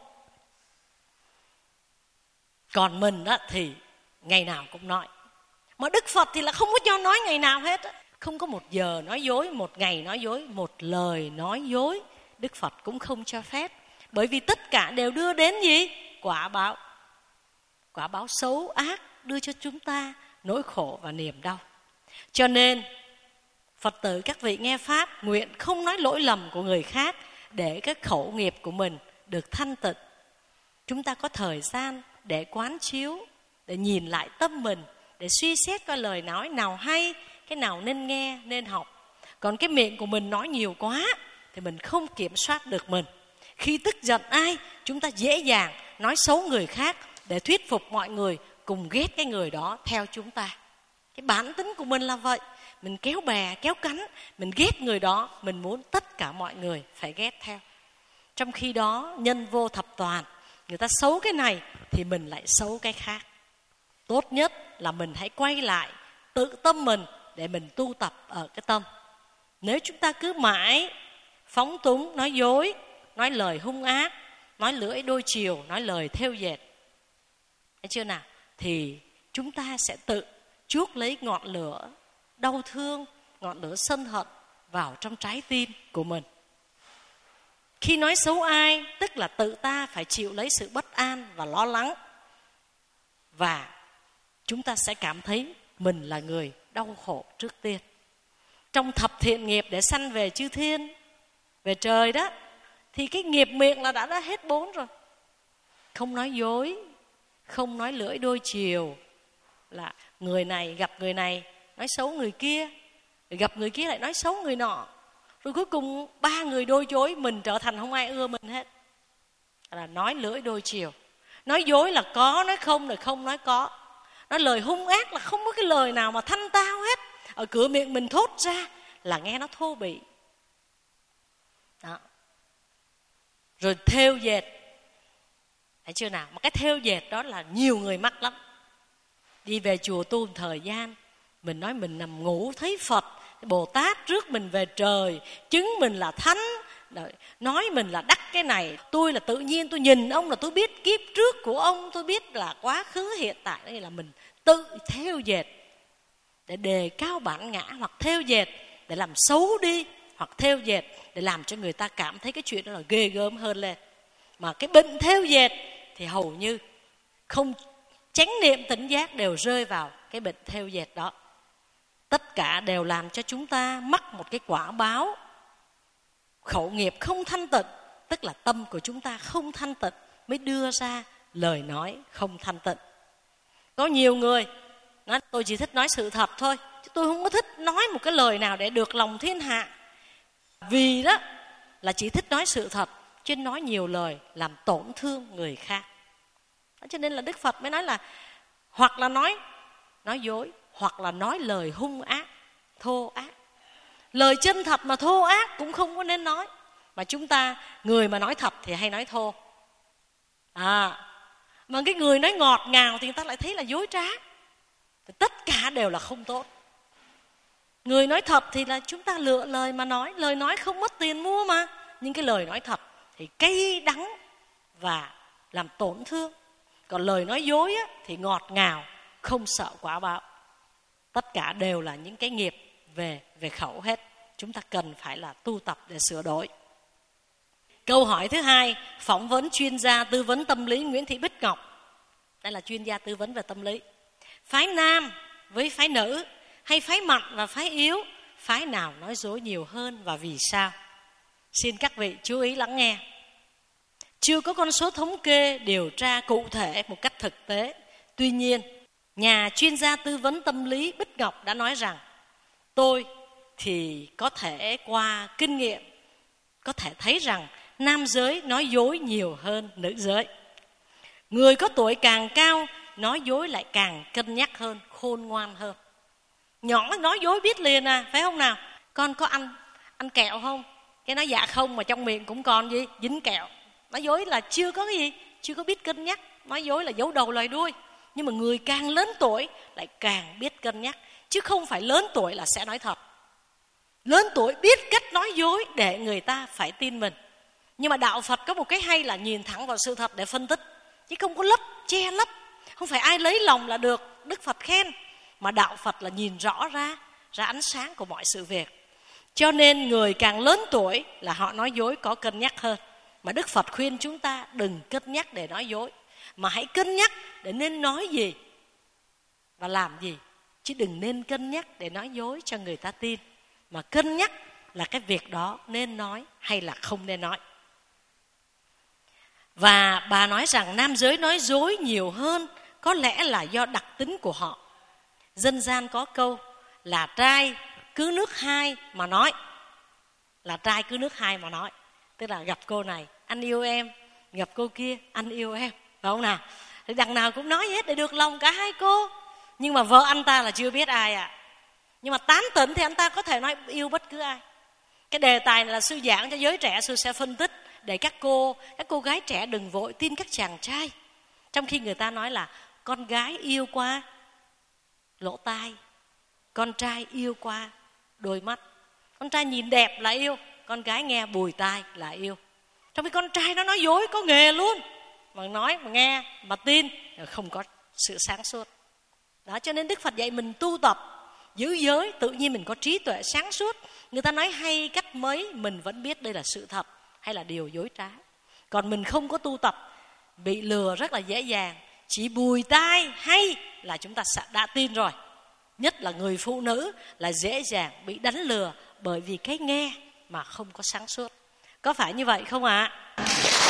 Còn mình á thì ngày nào cũng nói. Mà Đức Phật thì là không có cho nói ngày nào hết á. Không có một giờ nói dối, một ngày nói dối, một lời nói dối Đức Phật cũng không cho phép. Bởi vì tất cả đều đưa đến gì? Quả báo. Quả báo xấu ác đưa cho chúng ta nỗi khổ và niềm đau. Cho nên Phật tử các vị nghe Pháp nguyện không nói lỗi lầm của người khác để cái khẩu nghiệp của mình được thanh tịnh. Chúng ta có thời gian để quán chiếu, để nhìn lại tâm mình, để suy xét coi lời nói nào hay, cái nào nên nghe, nên học. Còn cái miệng của mình nói nhiều quá thì mình không kiểm soát được mình. Khi tức giận ai, chúng ta dễ dàng nói xấu người khác để thuyết phục mọi người cùng ghét cái người đó theo chúng ta. Cái bản tính của mình là vậy. Mình kéo bè, kéo cánh, mình ghét người đó, mình muốn tất cả mọi người phải ghét theo. Trong khi đó, nhân vô thập toàn, người ta xấu cái này thì mình lại xấu cái khác. Tốt nhất là mình hãy quay lại tự tâm mình để mình tu tập ở cái tâm. Nếu chúng ta cứ mãi phóng túng, nói dối, nói lời hung ác, nói lưỡi đôi chiều, nói lời thêu dệt, thấy chưa nào? Thì chúng ta sẽ tự chuốc lấy ngọn lửa đau thương, ngọn lửa sân hận vào trong trái tim của mình. Khi nói xấu ai, tức là tự ta phải chịu lấy sự bất an và lo lắng. Và chúng ta sẽ cảm thấy mình là người đau khổ trước tiên. Trong thập thiện nghiệp để sanh về chư thiên, về trời đó, thì cái nghiệp miệng là đã, đã hết bốn rồi. Không nói dối, không nói lưỡi đôi chiều, là người này gặp người này nói xấu người kia, rồi gặp người kia lại nói xấu người nọ. Rồi cuối cùng ba người đôi chối, mình trở thành không ai ưa mình hết. Là nói lưỡi đôi chiều. Nói dối là có, nói không là không, nói có. Nói lời hung ác là không có cái lời nào mà thanh tao hết. Ở cửa miệng mình thốt ra là nghe nó thô bỉ. Đó. Rồi thêu dệt. Thấy chưa nào? Mà cái thêu dệt đó là nhiều người mắc lắm. Đi về chùa tu một thời gian, mình nói mình nằm ngủ thấy Phật, Bồ Tát rước mình về trời, chứng mình là thánh, nói mình là đắc cái này. Tôi là tự nhiên tôi nhìn ông là tôi biết kiếp trước của ông, tôi biết là quá khứ hiện tại. Đây là mình tự thêu dệt để đề cao bản ngã, hoặc thêu dệt để làm xấu đi, hoặc thêu dệt để làm cho người ta cảm thấy cái chuyện đó là ghê gớm hơn lên. Mà cái bệnh thêu dệt thì hầu như không chánh niệm tỉnh giác đều rơi vào cái bệnh thêu dệt đó. Tất cả đều làm cho chúng ta mắc một cái quả báo khẩu nghiệp không thanh tịnh, tức là tâm của chúng ta không thanh tịnh mới đưa ra lời nói không thanh tịnh. Có nhiều người nói tôi chỉ thích nói sự thật thôi, chứ tôi không có thích nói một cái lời nào để được lòng thiên hạ. Vì đó là chỉ thích nói sự thật, chứ nói nhiều lời làm tổn thương người khác. Cho nên là Đức Phật mới nói là hoặc là nói nói dối, hoặc là nói lời hung ác, thô ác. Lời chân thật mà thô ác cũng không có nên nói. Mà chúng ta, người mà nói thật thì hay nói thô. À, mà cái người nói ngọt ngào thì người ta lại thấy là dối trá. Thì tất cả đều là không tốt. Người nói thật thì là chúng ta lựa lời mà nói. Lời nói không mất tiền mua mà. Nhưng cái lời nói thật thì cay đắng và làm tổn thương. Còn lời nói dối á, thì ngọt ngào, không sợ quả báo. Tất cả đều là những cái nghiệp về, về khẩu hết. Chúng ta cần phải là tu tập để sửa đổi. Câu hỏi thứ hai, phỏng vấn chuyên gia tư vấn tâm lý Nguyễn Thị Bích Ngọc. Đây là chuyên gia tư vấn về tâm lý. Phái nam với phái nữ, hay phái mạnh và phái yếu, phái nào nói dối nhiều hơn và vì sao? Xin các vị chú ý lắng nghe. Chưa có con số thống kê điều tra cụ thể một cách thực tế. Tuy nhiên, nhà chuyên gia tư vấn tâm lý Bích Ngọc đã nói rằng tôi thì có thể qua kinh nghiệm có thể thấy rằng nam giới nói dối nhiều hơn nữ giới. Người có tuổi càng cao nói dối lại càng cân nhắc hơn, khôn ngoan hơn. Nhỏ nói dối biết liền à, phải không nào? Con có ăn ăn kẹo không? Cái nói dạ không, mà trong miệng cũng còn gì? Dính kẹo. Nói dối là chưa có cái gì, chưa có biết cân nhắc. Nói dối là giấu đầu loài đuôi. Nhưng mà người càng lớn tuổi lại càng biết cân nhắc. Chứ không phải lớn tuổi là sẽ nói thật. Lớn tuổi biết cách nói dối để người ta phải tin mình. Nhưng mà đạo Phật có một cái hay là nhìn thẳng vào sự thật để phân tích, chứ không có lấp, che lấp. Không phải ai lấy lòng là được Đức Phật khen, mà đạo Phật là nhìn rõ ra, ra ánh sáng của mọi sự việc. Cho nên người càng lớn tuổi là họ nói dối có cân nhắc hơn. Mà Đức Phật khuyên chúng ta đừng cân nhắc để nói dối, mà hãy cân nhắc để nên nói gì và làm gì. Chứ đừng nên cân nhắc để nói dối cho người ta tin, mà cân nhắc là cái việc đó nên nói hay là không nên nói. Và bà nói rằng nam giới nói dối nhiều hơn có lẽ là do đặc tính của họ. Dân gian có câu là trai cứ nước hai mà nói. Là trai cứ nước hai mà nói. Tức là gặp cô này, anh yêu em. Gặp cô kia, anh yêu em. Phải không nào? Thì đằng nào cũng nói hết để được lòng cả hai cô. Nhưng mà vợ anh ta là chưa biết ai à. Nhưng mà tán tỉnh thì anh ta có thể nói yêu bất cứ ai. Cái đề tài này là sư giảng cho giới trẻ, sư sẽ phân tích để các cô, các cô gái trẻ đừng vội tin các chàng trai. Trong khi người ta nói là con gái yêu qua lỗ tai, con trai yêu qua đôi mắt. Con trai nhìn đẹp là yêu, con gái nghe bùi tai là yêu. Trong khi con trai nó nói dối có nghề luôn, mà nói mà nghe mà tin không có sự sáng suốt. Đó, cho nên Đức Phật dạy mình tu tập giữ giới, tự nhiên mình có trí tuệ sáng suốt. Người ta nói hay cách mấy mình vẫn biết đây là sự thật hay là điều dối trá. Còn mình không có tu tập, bị lừa rất là dễ dàng. Chỉ bùi tai hay là chúng ta đã tin rồi. Nhất là người phụ nữ là dễ dàng bị đánh lừa bởi vì cái nghe mà không có sáng suốt. Có phải như vậy không ạ? À?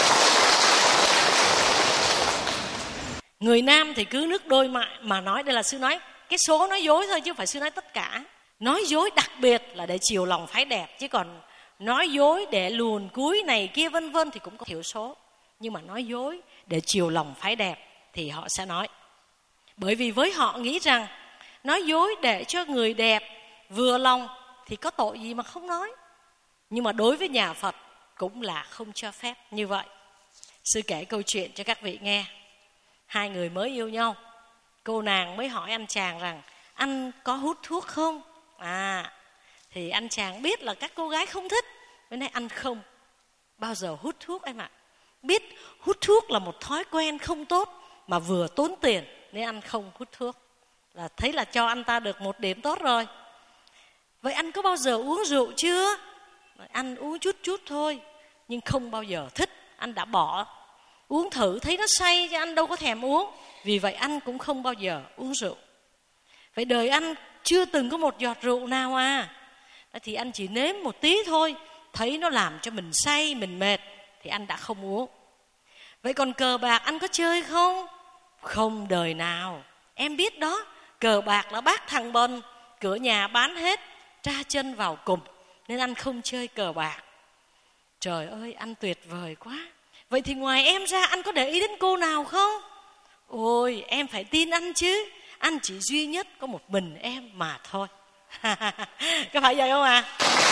Người nam thì cứ nước đôi mà, mà nói. Đây là sư nói cái số nói dối thôi chứ không phải sư nói tất cả. Nói dối đặc biệt là để chiều lòng phái đẹp. Chứ còn nói dối để luồn cúi này kia vân vân thì cũng có thiểu số. Nhưng mà nói dối để chiều lòng phái đẹp thì họ sẽ nói. Bởi vì với họ nghĩ rằng nói dối để cho người đẹp vừa lòng thì có tội gì mà không nói. Nhưng mà đối với nhà Phật cũng là không cho phép như vậy. Sư kể câu chuyện cho các vị nghe. Hai người mới yêu nhau, cô nàng mới hỏi anh chàng rằng anh có hút thuốc không? À, thì anh chàng biết là các cô gái không thích, mới nói anh không bao giờ hút thuốc em ạ. Biết hút thuốc là một thói quen không tốt mà vừa tốn tiền, nên anh không hút thuốc. Là thấy là cho anh ta được một điểm tốt rồi. Vậy anh có bao giờ uống rượu chưa? Anh uống chút chút thôi, nhưng không bao giờ thích. Anh đã bỏ uống thử thấy nó say chứ anh đâu có thèm uống. Vì vậy anh cũng không bao giờ uống rượu. Vậy đời anh chưa từng có một giọt rượu nào à? Thì anh chỉ nếm một tí thôi, thấy nó làm cho mình say, mình mệt thì anh đã không uống. Vậy còn cờ bạc anh có chơi không? Không đời nào. Em biết đó, cờ bạc là bác thằng bần, cửa nhà bán hết, tra chân vào cùng, nên anh không chơi cờ bạc. Trời ơi, anh tuyệt vời quá. Vậy thì ngoài em ra anh có để ý đến cô nào không? Ôi, em phải tin anh chứ. Anh chỉ duy nhất có một mình em mà thôi. Có phải vậy không à?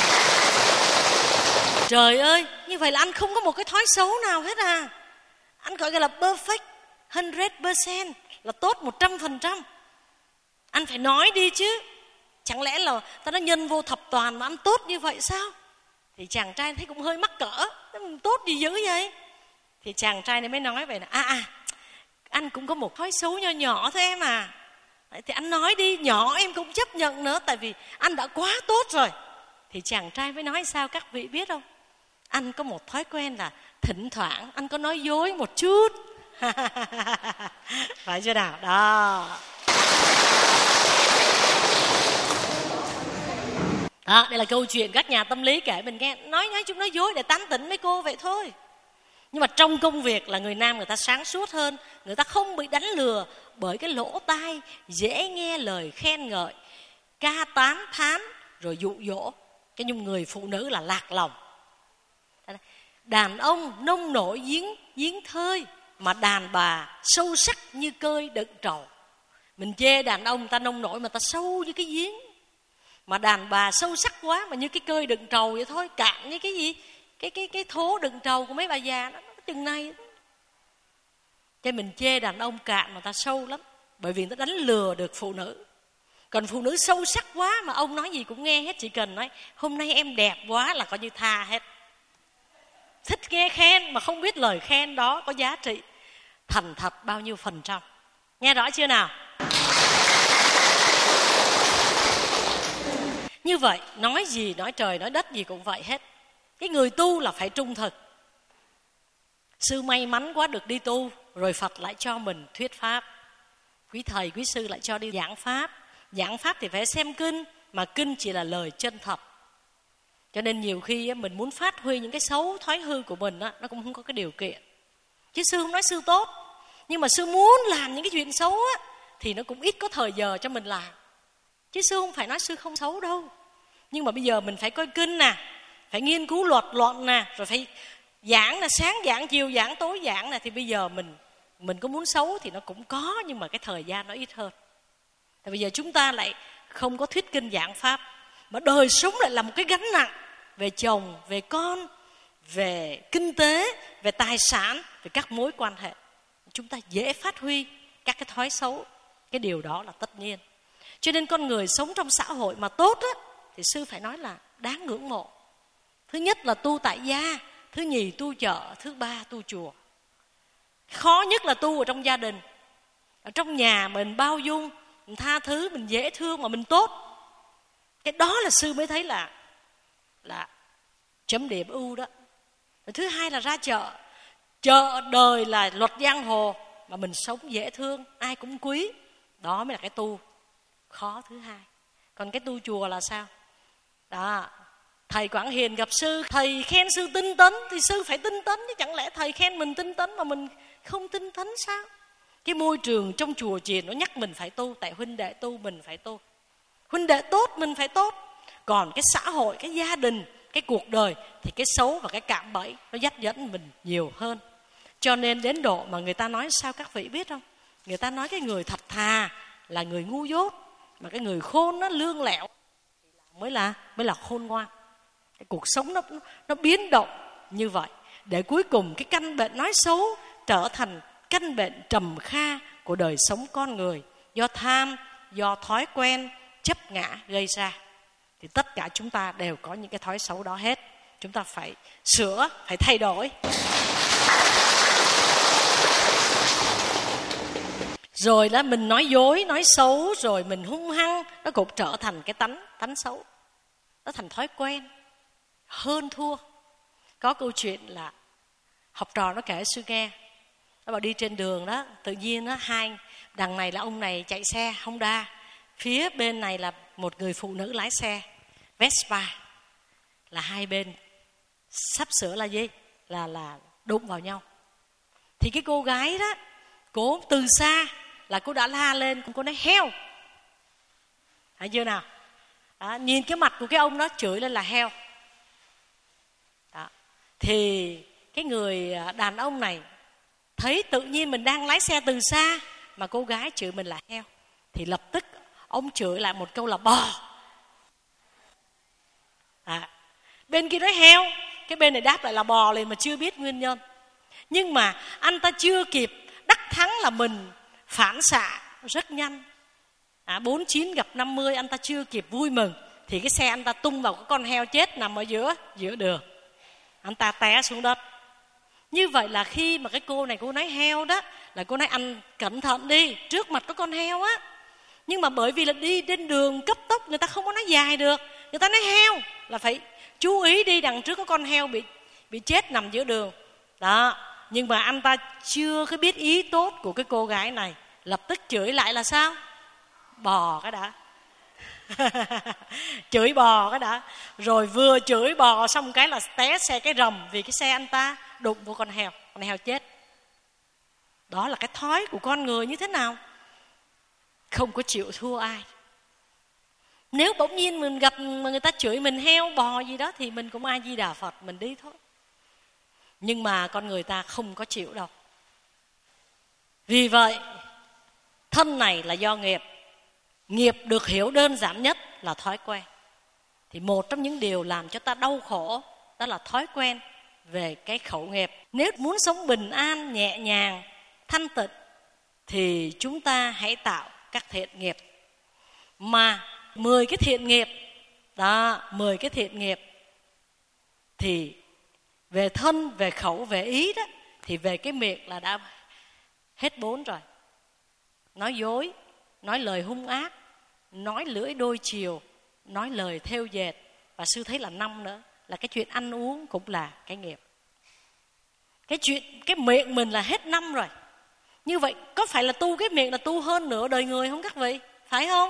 Trời ơi, như vậy là anh không có một cái thói xấu nào hết à? Anh gọi là perfect, một trăm phần trăm, là tốt một trăm phần trăm. Anh phải nói đi chứ. Chẳng lẽ là ta đã nhân vô thập toàn mà anh tốt như vậy sao? Thì chàng trai thấy cũng hơi mắc cỡ. Tốt gì dữ vậy? Thì chàng trai này mới nói vậy là à à, anh cũng có một thói xấu nho nhỏ thôi em à. Thì anh nói đi, nhỏ em cũng chấp nhận nữa, tại vì anh đã quá tốt rồi. Thì chàng trai mới nói sao các vị biết không? Anh có một thói quen là thỉnh thoảng anh có nói dối một chút. Phải chưa nào? Đó. Đó, đây là câu chuyện các nhà tâm lý kể mình nghe. Nói nói chung nói dối để tán tỉnh mấy cô vậy thôi. Nhưng mà trong công việc là người nam người ta sáng suốt hơn. Người ta không bị đánh lừa bởi cái lỗ tai dễ nghe lời khen ngợi, ca tán thán rồi dụ dỗ. Cái nhung người phụ nữ là lạc lòng. Đàn ông nông nổi giếng, giếng thơi, mà đàn bà sâu sắc như cơi đựng trầu. Mình chê đàn ông ta nông nổi mà ta sâu như cái giếng. Mà đàn bà sâu sắc quá mà như cái cơi đựng trầu vậy thôi. Cạn như cái gì? Cái cái cái thố đựng trầu của mấy bà già đó, nó chừng này. Cho mình chê đàn ông cạn mà ta sâu lắm, bởi vì nó đánh lừa được phụ nữ. Còn phụ nữ sâu sắc quá mà ông nói gì cũng nghe hết. Chỉ cần nói hôm nay em đẹp quá là coi như tha hết. Thích nghe khen mà không biết lời khen đó có giá trị thành thật bao nhiêu phần trăm. Nghe rõ chưa nào? Như vậy nói gì, nói trời nói đất gì cũng vậy hết. Cái người tu là phải trung thực. Sư may mắn quá được đi tu, rồi Phật lại cho mình thuyết pháp. Quý thầy, quý sư lại cho đi giảng pháp. Giảng pháp thì phải xem kinh, mà kinh chỉ là lời chân thật. Cho nên nhiều khi mình muốn phát huy những cái xấu thói hư của mình, nó cũng không có cái điều kiện. Chứ sư không nói sư tốt, nhưng mà sư muốn làm những cái chuyện xấu thì nó cũng ít có thời giờ cho mình làm. Chứ sư không phải nói sư không xấu đâu. Nhưng mà bây giờ mình phải coi kinh nè, phải nghiên cứu luật luận nè, rồi phải giảng nè, sáng giảng, chiều giảng, tối giảng nè. Thì bây giờ mình mình có muốn xấu thì nó cũng có, nhưng mà cái thời gian nó ít hơn. Thì bây giờ chúng ta lại không có thuyết kinh giảng pháp, mà đời sống lại là một cái gánh nặng về chồng, về con, về kinh tế, về tài sản, về các mối quan hệ. Chúng ta dễ phát huy các cái thói xấu. Cái điều đó là tất nhiên. Cho nên con người sống trong xã hội mà tốt á, thì sư phải nói là đáng ngưỡng mộ. Thứ nhất là tu tại gia, thứ nhì tu chợ, thứ ba tu chùa. Khó nhất là tu ở trong gia đình. Ở trong nhà mình bao dung, mình tha thứ, mình dễ thương mà mình tốt. Cái đó là sư mới thấy là là chấm điểm ưu đó. Rồi thứ hai là ra chợ. Chợ đời là luật giang hồ, mà mình sống dễ thương, ai cũng quý. Đó mới là cái tu khó thứ hai. Còn cái tu chùa là sao? Đó, thầy Quảng Hiền gặp sư, thầy khen sư tinh tấn thì sư phải tinh tấn, chứ chẳng lẽ thầy khen mình tinh tấn mà mình không tinh tấn sao? Cái môi trường trong chùa chiền nó nhắc mình phải tu, tại huynh đệ tu mình phải tu. Huynh đệ tốt mình phải tốt. Còn cái xã hội, cái gia đình, cái cuộc đời thì cái xấu và cái cạm bẫy nó dắt dẫn mình nhiều hơn. Cho nên đến độ mà người ta nói sao các vị biết không? Người ta nói cái người thật thà là người ngu dốt, mà cái người khôn nó lương lẹo mới là mới là khôn ngoan. Cái cuộc sống nó nó biến động như vậy. để cuối cùng cái căn bệnh nói xấu trở thành căn bệnh trầm kha của đời sống con người, do tham, do thói quen, chấp ngã gây ra. Thì tất cả chúng ta đều có những cái thói xấu đó hết. Chúng ta phải sửa, phải thay đổi. Rồi đó mình nói dối, nói xấu, rồi mình hung hăng, nó cũng trở thành cái tánh, tánh xấu. Nó thành thói quen, hơn thua. Có câu chuyện là học trò nó kể sư nghe. Nó bảo đi trên đường đó, tự nhiên đó, hai đằng này là ông này chạy xe Honda, phía bên này là một người phụ nữ lái xe Vespa, là hai bên sắp sửa là gì? Là là đụng vào nhau. Thì cái cô gái đó, cô từ xa là cô đã la lên, cô nói heo. Thấy chưa nào? Đó, nhìn cái mặt của cái ông đó chửi lên là heo. Đó. Thì cái người đàn ông này thấy tự nhiên mình đang lái xe từ xa mà cô gái chửi mình là heo, thì lập tức ông chửi lại một câu là bò. À, bên kia nói heo, cái bên này đáp lại là bò liền mà chưa biết nguyên nhân. Nhưng mà anh ta chưa kịp đắc thắng là mình phản xạ rất nhanh. À, bốn chín gặp năm mươi, anh ta chưa kịp vui mừng thì cái xe anh ta tung vào cái con heo chết nằm ở giữa giữa đường. Anh ta té xuống đất. Như vậy là khi mà cái cô này cô nói heo đó, là cô nói anh cẩn thận đi, trước mặt có con heo á. Nhưng mà bởi vì là đi trên đường cấp tốc, người ta không có nói dài được, người ta nói heo là phải chú ý đi, đằng trước có con heo bị bị chết nằm giữa đường đó. Nhưng mà anh ta chưa có biết ý tốt của cái cô gái này, lập tức chửi lại là sao? Bò cái đã. Chửi bò cái đã. Rồi vừa chửi bò xong cái là té xe cái rầm, vì cái xe anh ta đụng vô con heo, con heo chết. Đó là cái thói của con người như thế nào? Không có chịu thua ai. Nếu bỗng nhiên mình gặp mà người ta chửi mình heo, bò gì đó thì mình cũng A Di Đà Phật, mình đi thôi. Nhưng mà con người ta không có chịu đâu. Vì vậy thân này là do nghiệp. Nghiệp được hiểu đơn giản nhất là thói quen. Thì một trong những điều làm cho ta đau khổ đó là thói quen về cái khẩu nghiệp. Nếu muốn sống bình an, nhẹ nhàng, thanh tịnh thì chúng ta hãy tạo các thiện nghiệp. Mà mười cái thiện nghiệp đó, mười cái thiện nghiệp thì về thân, về khẩu, về ý đó, thì về cái miệng là đã hết bốn rồi. Nói dối, nói lời hung ác, nói lưỡi đôi chiều, nói lời thêu dệt, và sư thấy là năm nữa là cái chuyện ăn uống cũng là cái nghiệp. Cái chuyện cái miệng mình là hết năm rồi. Như vậy có phải là tu cái miệng là tu hơn nửa đời người không các vị? Phải không?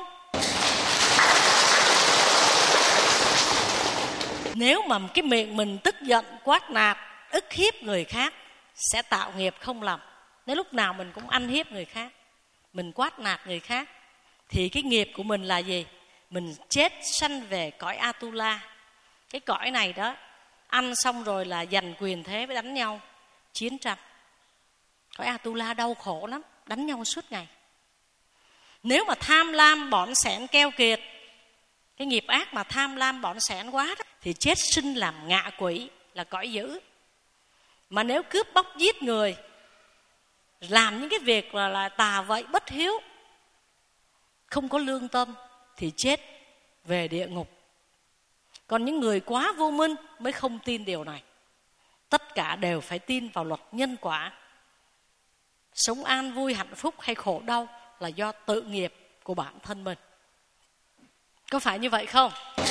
Nếu mà cái miệng mình tức giận, quát nạt, ức hiếp người khác sẽ tạo nghiệp không lành. Nếu lúc nào mình cũng ăn hiếp người khác, mình quát nạt người khác, thì cái nghiệp của mình là gì? Mình chết sanh về cõi Atula. Cái cõi này đó, ăn xong rồi là giành quyền thế với đánh nhau, chiến tranh. Cõi Atula đau khổ lắm, đánh nhau suốt ngày. Nếu mà tham lam, bỏn sẻn, keo kiệt, cái nghiệp ác mà tham lam, bỏn sẻn quá đó, thì chết sinh làm ngạ quỷ, là cõi dữ. Mà nếu cướp bóc giết người, làm những cái việc là, là tà vậy, bất hiếu, không có lương tâm, thì chết về địa ngục. Còn những người quá vô minh mới không tin điều này. Tất cả đều phải tin vào luật nhân quả. Sống an vui, hạnh phúc hay khổ đau là do tự nghiệp của bản thân mình. Có phải như vậy không?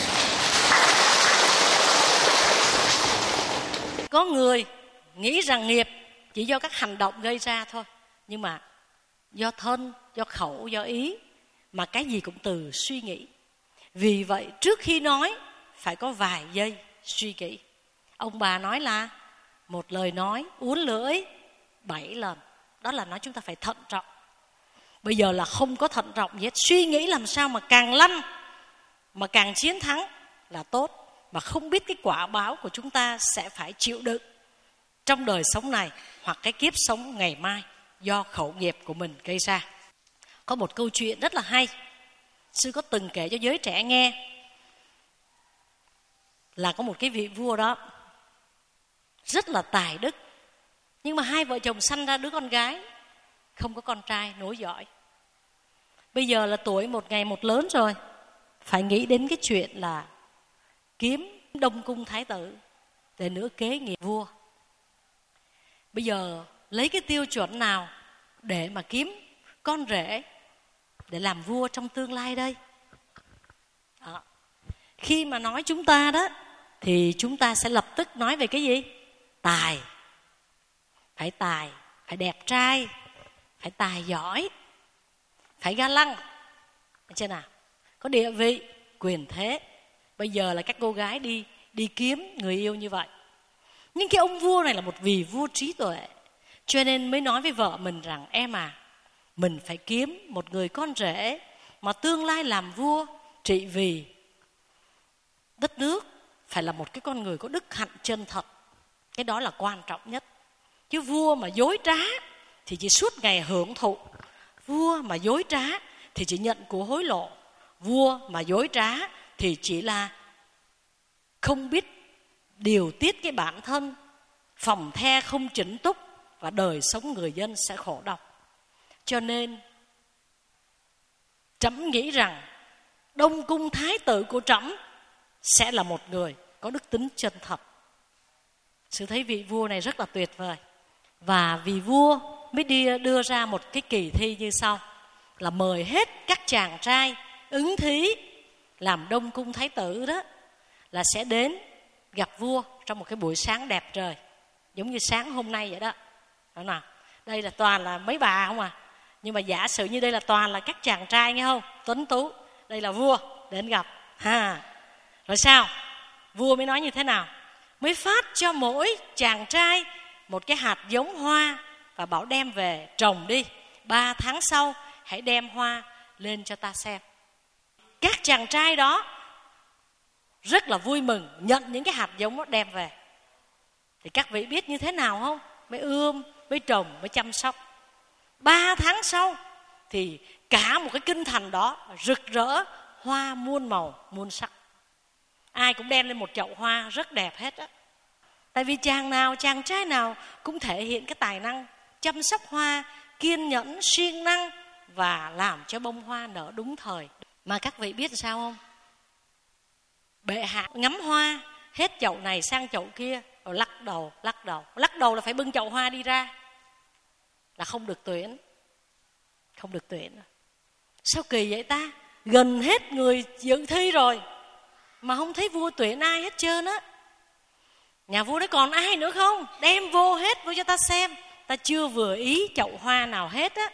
Có người nghĩ rằng nghiệp chỉ do các hành động gây ra thôi. Nhưng mà do thân, do khẩu, do ý, mà cái gì cũng từ suy nghĩ. Vì vậy trước khi nói phải có vài giây suy nghĩ. Ông bà nói là một lời nói uốn lưỡi bảy lần. Đó là nói chúng ta phải thận trọng. Bây giờ là không có thận trọng gì hết. Suy nghĩ làm sao mà càng lăn, mà càng chiến thắng là tốt. Mà không biết cái quả báo của chúng ta sẽ phải chịu đựng trong đời sống này hoặc cái kiếp sống ngày mai do khẩu nghiệp của mình gây ra. Có một câu chuyện rất là hay, sư có từng kể cho giới trẻ nghe. Là có một cái vị vua đó, rất là tài đức. Nhưng mà hai vợ chồng sanh ra đứa con gái, không có con trai nối dõi. Bây giờ là tuổi một ngày một lớn rồi, phải nghĩ đến cái chuyện là kiếm Đông Cung thái tử để nữa kế nghiệp vua. Bây giờ lấy cái tiêu chuẩn nào để mà kiếm con rể để làm vua trong tương lai đây? Đó. Khi mà nói chúng ta đó, thì chúng ta sẽ lập tức nói về cái gì? Tài. Phải tài, phải đẹp trai, phải tài giỏi, phải ga lăng. Thấy chưa nào? Có địa vị, quyền thế. Bây giờ là các cô gái đi đi kiếm người yêu như vậy. Nhưng cái ông vua này là một vị vua trí tuệ, cho nên mới nói với vợ mình rằng: em à, mình phải kiếm một người con rể mà tương lai làm vua trị vì đất nước, phải là một cái con người có đức hạnh chân thật. Cái đó là quan trọng nhất. Chứ vua mà dối trá thì chỉ suốt ngày hưởng thụ. Vua mà dối trá thì chỉ nhận của hối lộ. Vua mà dối trá thì chỉ là không biết điều tiết cái bản thân, phòng the không chỉnh túc, và đời sống người dân sẽ khổ đau. Cho nên Trẫm nghĩ rằng Đông Cung thái tử của Trẫm sẽ là một người có đức tính chân thật. Sư thấy vị vua này rất là tuyệt vời. Và vị vua mới đi đưa ra một cái kỳ thi như sau, là mời hết các chàng trai ứng thí làm Đông Cung thái tử đó, là sẽ đến gặp vua trong một cái buổi sáng đẹp trời, giống như sáng hôm nay vậy đó. Đó nào, đây là toàn là mấy bà không à, nhưng mà giả sử như đây là toàn là các chàng trai nghe không, tuấn tú. Đây là vua đến gặp ha. Rồi sao? Vua mới nói như thế nào? Mới phát cho mỗi chàng trai một cái hạt giống hoa và bảo đem về trồng đi. Ba tháng sau hãy đem hoa lên cho ta xem. Các chàng trai đó rất là vui mừng nhận những cái hạt giống đó đem về. Thì các vị biết như thế nào không? Mới ươm, mới trồng, mới chăm sóc. Ba tháng sau thì cả một cái kinh thành đó rực rỡ hoa muôn màu, muôn sắc. Ai cũng đem lên một chậu hoa rất đẹp hết á. Tại vì chàng nào, chàng trai nào cũng thể hiện cái tài năng chăm sóc hoa, kiên nhẫn, siêng năng và làm cho bông hoa nở đúng thời. Mà các vị biết sao không? Bệ hạ ngắm hoa, hết chậu này sang chậu kia, rồi lắc đầu, lắc đầu. Lắc đầu là phải bưng chậu hoa đi ra, là không được tuyển. Không được tuyển. Sao kỳ vậy ta? Gần hết người dự thi rồi mà không thấy vua tuyển ai hết trơn á. Nhà vua đấy còn ai nữa không? Đem vô hết vô cho ta xem. Ta chưa vừa ý chậu hoa nào hết á.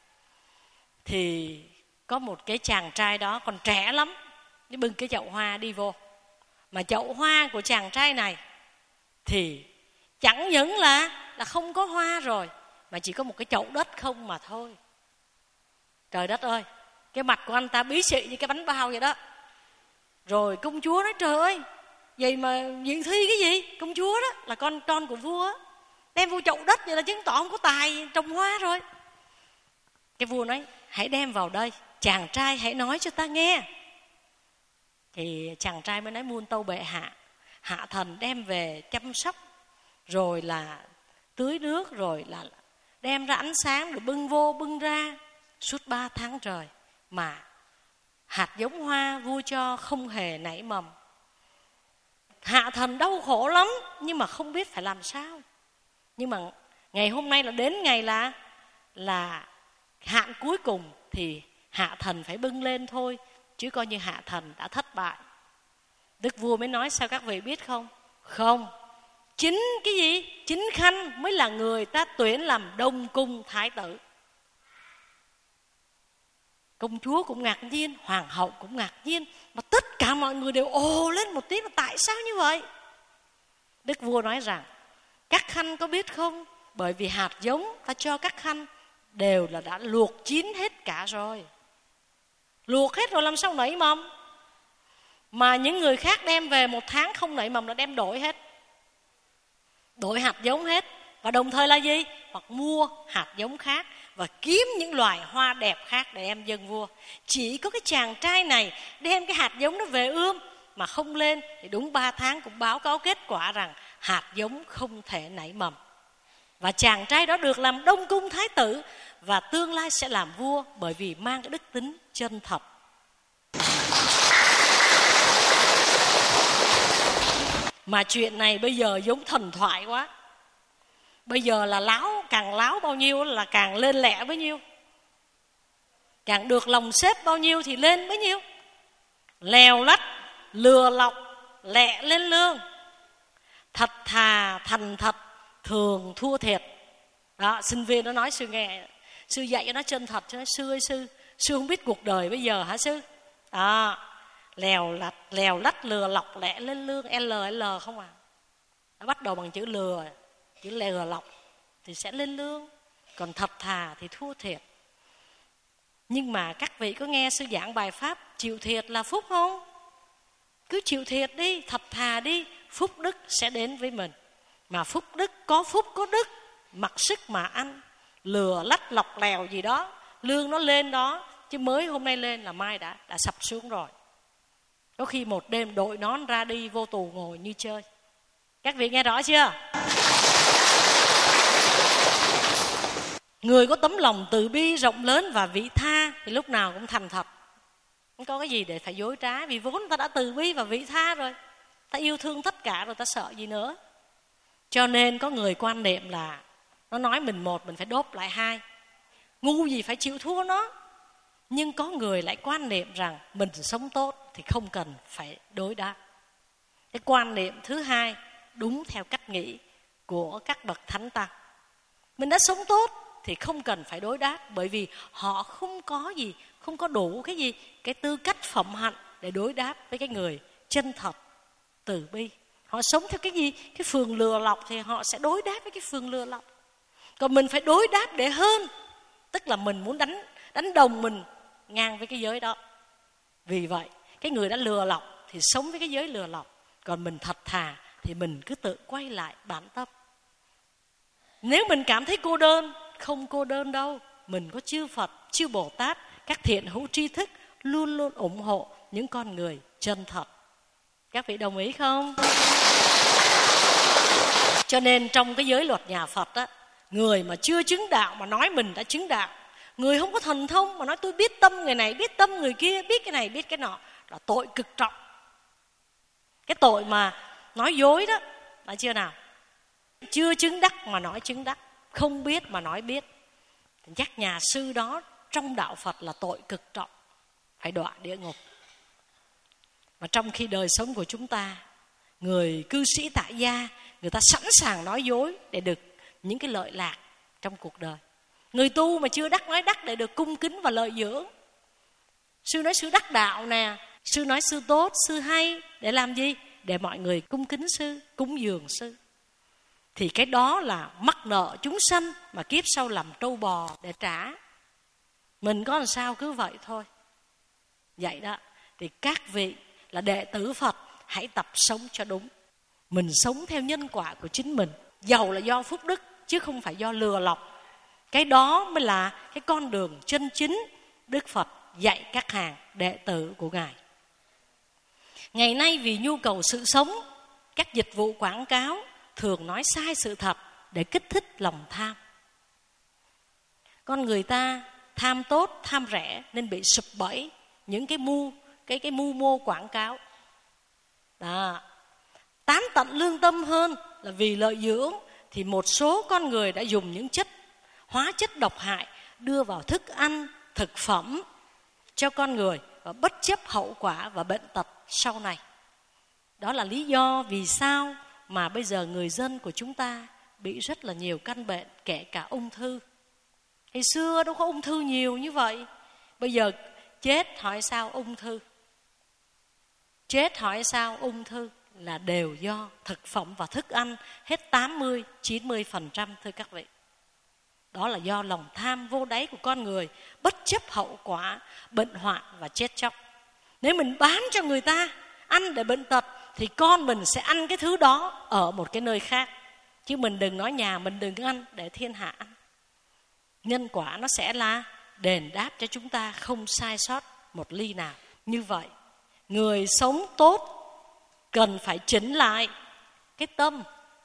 Thì có một cái chàng trai đó còn trẻ lắm, đi bưng cái chậu hoa đi vô. Mà chậu hoa của chàng trai này thì chẳng những là là không có hoa rồi, mà chỉ có một cái chậu đất không mà thôi. Trời đất ơi, cái mặt của anh ta bí xị như cái bánh bao vậy đó. Rồi công chúa nói: trời ơi, vậy mà dự thi cái gì? Công chúa đó là con con của vua á, đem vô chậu đất vậy là chứng tỏ không có tài trồng hoa rồi. Cái vua nói: hãy đem vào đây, chàng trai hãy nói cho ta nghe. Thì chàng trai mới nói: muôn tâu bệ hạ, hạ thần đem về chăm sóc, rồi là tưới nước, rồi là đem ra ánh sáng, rồi bưng vô bưng ra suốt ba tháng trời, mà hạt giống hoa vua cho không hề nảy mầm. Hạ thần đau khổ lắm, nhưng mà không biết phải làm sao. Nhưng mà ngày hôm nay là đến ngày là là hạn cuối cùng, thì hạ thần phải bưng lên thôi, chứ coi như hạ thần đã thất bại. Đức vua mới nói sao các vị biết không? Không, chính cái gì? Chính Khanh mới là người ta tuyển làm Đông Cung thái tử. Công chúa cũng ngạc nhiên, hoàng hậu cũng ngạc nhiên, mà tất cả mọi người đều ồ lên một tiếng là tại sao như vậy? Đức vua nói rằng: các khanh có biết không? Bởi vì hạt giống ta cho các khanh đều là đã luộc chín hết cả rồi. Luộc hết rồi làm sao nảy mầm? Mà những người khác đem về một tháng không nảy mầm là đem đổi hết, đổi hạt giống hết. Và đồng thời là gì? Hoặc mua hạt giống khác và kiếm những loài hoa đẹp khác để đem dâng vua. Chỉ có cái chàng trai này đem cái hạt giống đó về ươm mà không lên, thì đúng ba tháng cũng báo cáo kết quả rằng hạt giống không thể nảy mầm. Và chàng trai đó được làm đông cung thái tử và tương lai sẽ làm vua, bởi vì mang cái đức tính chân thật. Mà chuyện này bây giờ giống thần thoại quá. Bây giờ là láo, càng láo bao nhiêu là càng lên lẹ bấy nhiêu. Càng được lòng xếp bao nhiêu thì lên bấy nhiêu. Lèo lắt, lừa lọc, lẹ lên lương. Thật thà, thành thật, thường thua thiệt. Đó, sinh viên nó nói sư nghe, sư dạy cho nó chân thật, cho nó sư ơi sư, sư không biết cuộc đời bây giờ hả sư? Đó, lèo lặt, lèo lắt, lừa lọc, lẹ lên lương, L, L không à. Nó bắt đầu bằng chữ lừa, chữ lừa lọc thì sẽ lên lương. Còn thật thà thì thua thiệt. Nhưng mà các vị có nghe sư giảng bài pháp chịu thiệt là phúc không? Cứ chịu thiệt đi, thật thà đi, phúc đức sẽ đến với mình. Mà phúc đức, có phúc có đức, mặc sức mà ăn. Lừa lách lọc lèo gì đó, lương nó lên đó, chứ mới hôm nay lên là mai đã, đã sập xuống rồi. Có khi một đêm đội nón ra đi, vô tù ngồi như chơi. Các vị nghe rõ chưa? Người có tấm lòng từ bi rộng lớn và vị tha thì lúc nào cũng thành thật. Không có cái gì để phải dối trá, vì vốn ta đã từ bi và vị tha rồi. Ta yêu thương tất cả rồi, ta sợ gì nữa. Cho nên có người quan niệm là nó nói mình một, mình phải đốp lại hai. Ngu gì phải chịu thua nó. Nhưng có người lại quan niệm rằng mình sống tốt thì không cần phải đối đáp. Cái quan niệm thứ hai đúng theo cách nghĩ của các bậc thánh tăng. Mình đã sống tốt thì không cần phải đối đáp, bởi vì họ không có gì, không có đủ cái gì, cái tư cách phẩm hạnh để đối đáp với cái người chân thật, từ bi. Họ sống theo cái gì? Cái phường lừa lọc thì họ sẽ đối đáp với cái phường lừa lọc. Còn mình phải đối đáp để hơn, tức là mình muốn đánh đánh đồng mình ngang với cái giới đó. Vì vậy, cái người đã lừa lọc thì sống với cái giới lừa lọc, còn mình thật thà thì mình cứ tự quay lại bản tâm. Nếu mình cảm thấy cô đơn, không cô đơn đâu. Mình có chư Phật, chư Bồ Tát, các thiện hữu tri thức luôn luôn ủng hộ những con người chân thật. Các vị đồng ý không? Cho nên trong cái giới luật nhà Phật á, người mà chưa chứng đạo mà nói mình đã chứng đạo, người không có thần thông mà nói tôi biết tâm người này, biết tâm người kia, biết cái này, biết cái nọ, là tội cực trọng. Cái tội mà nói dối đó, đã chưa nào? Chưa chứng đắc mà nói chứng đắc, không biết mà nói biết. Chắc nhà sư đó trong đạo Phật là tội cực trọng, phải đọa địa ngục. Và trong khi đời sống của chúng ta, người cư sĩ tại gia, người ta sẵn sàng nói dối để được những cái lợi lạc trong cuộc đời. Người tu mà chưa đắc nói đắc để được cung kính và lợi dưỡng. Sư nói sư đắc đạo nè, sư nói sư tốt, sư hay, để làm gì? Để mọi người cung kính sư, cúng dường sư. Thì cái đó là mắc nợ chúng sanh mà kiếp sau làm trâu bò để trả. Mình có làm sao cứ vậy thôi. Vậy đó, thì các vị là đệ tử Phật hãy tập sống cho đúng. Mình sống theo nhân quả của chính mình, giàu là do phúc đức chứ không phải do lừa lọc. Cái đó mới là cái con đường chân chính Đức Phật dạy các hàng đệ tử của Ngài. Ngày nay vì nhu cầu sự sống, các dịch vụ quảng cáo thường nói sai sự thật để kích thích lòng tham. Con người ta tham tốt, tham rẻ nên bị sụp bẫy những cái mưu, cái cái mưu mô quảng cáo. Đó. Tán tận lương tâm hơn là vì lợi dưỡng thì một số con người đã dùng những chất hóa chất độc hại đưa vào thức ăn, thực phẩm cho con người và bất chấp hậu quả và bệnh tật sau này. Đó là lý do vì sao mà bây giờ người dân của chúng ta bị rất là nhiều căn bệnh, kể cả ung thư. Ngày xưa đâu có ung thư nhiều như vậy. Bây giờ chết hỏi sao ung thư. Chết hỏi sao ung thư là đều do thực phẩm và thức ăn, hết tám mươi đến chín mươi phần trăm thưa các vị. Đó là do lòng tham vô đáy của con người, bất chấp hậu quả, bệnh hoạn và chết chóc. Nếu mình bán cho người ta ăn để bệnh tật thì con mình sẽ ăn cái thứ đó ở một cái nơi khác. Chứ mình đừng nói nhà mình đừng ăn để thiên hạ ăn. Nhân quả nó sẽ là đền đáp cho chúng ta không sai sót một ly nào. Như vậy, người sống tốt cần phải chỉnh lại cái tâm,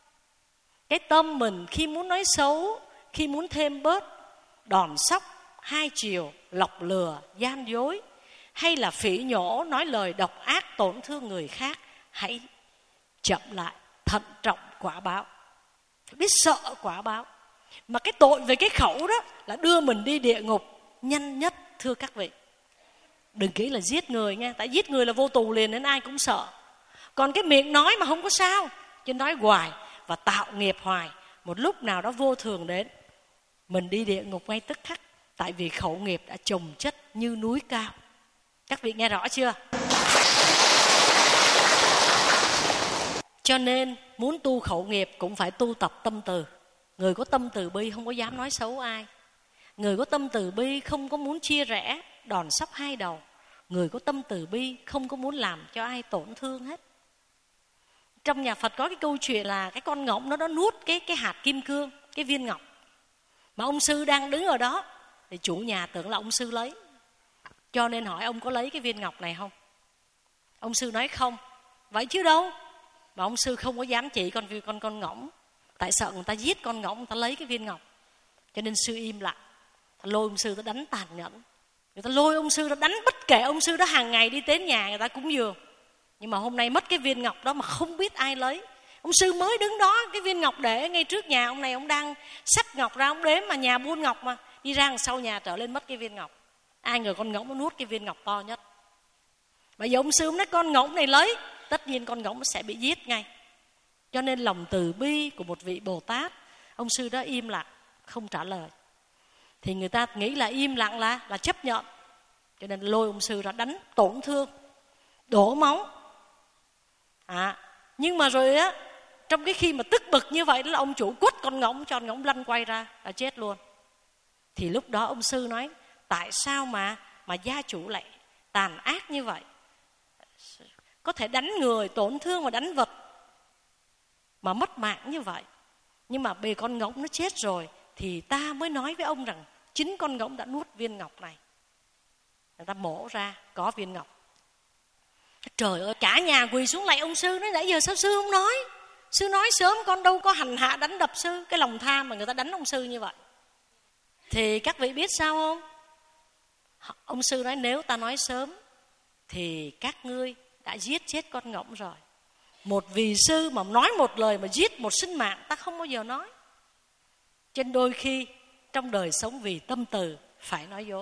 Cái tâm mình khi muốn nói xấu, khi muốn thêm bớt, đòn sóc, hai chiều, lọc lừa, gian dối, hay là phỉ nhổ, nói lời độc ác tổn thương người khác, hãy chậm lại, thận trọng quả báo. Biết sợ quả báo. Mà cái tội về cái khẩu đó là đưa mình đi địa ngục nhanh nhất, thưa các vị. Đừng nghĩ là giết người nha, tại giết người là vô tù liền nên ai cũng sợ. Còn cái miệng nói mà không có sao, chứ nói hoài và tạo nghiệp hoài, một lúc nào đó vô thường đến, mình đi địa ngục ngay tức khắc. Tại vì khẩu nghiệp đã chồng chất như núi cao. Các vị nghe rõ chưa? Cho nên muốn tu khẩu nghiệp cũng phải tu tập tâm từ. Người có tâm từ bi không có dám nói xấu ai. Người có tâm từ bi không có muốn chia rẽ, đòn sóc hai đầu. Người có tâm từ bi không có muốn làm cho ai tổn thương hết. Trong nhà Phật có cái câu chuyện là cái con ngỗng nó đó nuốt cái, cái hạt kim cương, cái viên ngọc. Mà ông sư đang đứng ở đó, thì chủ nhà tưởng là ông sư lấy. Cho nên hỏi ông có lấy cái viên ngọc này không? Ông sư nói không. Vậy chứ đâu. Mà ông sư không có dám chỉ con con con ngỗng. Tại sợ người ta giết con ngỗng, người ta lấy cái viên ngọc. Cho nên sư im lặng. Lôi ông sư ta đánh tàn nhẫn. Người ta lôi ông sư ta đánh bất kể ông sư đó hàng ngày đi đến nhà người ta cúng dường. Nhưng mà hôm nay mất cái viên ngọc đó mà không biết ai lấy. Ông sư mới đứng đó, cái viên ngọc để ngay trước nhà ông này, ông đang xách ngọc ra, ông đếm mà nhà buôn ngọc mà. Đi ra đằng sau nhà trở lên mất cái viên ngọc. Ai ngờ con ngỗng nó nuốt cái viên ngọc to nhất. Bây giờ ông sư ông nói con ngỗng này lấy, tất nhiên con ngỗng sẽ bị giết ngay. Cho nên lòng từ bi của một vị Bồ Tát, ông sư đó im lặng, không trả lời. Thì người ta nghĩ là im lặng là, là chấp nhận. Cho nên lôi ông sư ra đánh tổn thương, đổ máu. À, nhưng mà rồi á, trong cái khi mà tức bực như vậy đó là ông chủ quất con ngỗng cho con ngỗng lăn quay ra, là chết luôn. Thì lúc đó ông sư nói, tại sao mà mà gia chủ lại tàn ác như vậy? Có thể đánh người, tổn thương và đánh vật mà mất mạng như vậy. Nhưng mà bề con ngỗng nó chết rồi thì ta mới nói với ông rằng chính con ngỗng đã nuốt viên ngọc này. Người ta mổ ra có viên ngọc. Trời ơi, cả nhà quỳ xuống lạy ông sư. Nói nãy giờ sao sư không nói? Sư nói sớm con đâu có hành hạ đánh đập sư. Cái lòng tham mà người ta đánh ông sư như vậy. Thì các vị biết sao không? Ông sư nói nếu ta nói sớm thì các ngươi đã giết chết con ngỗng rồi. Một vị sư mà nói một lời mà giết một sinh mạng, ta không bao giờ nói. Trên đôi khi trong đời sống vì tâm từ phải nói dối.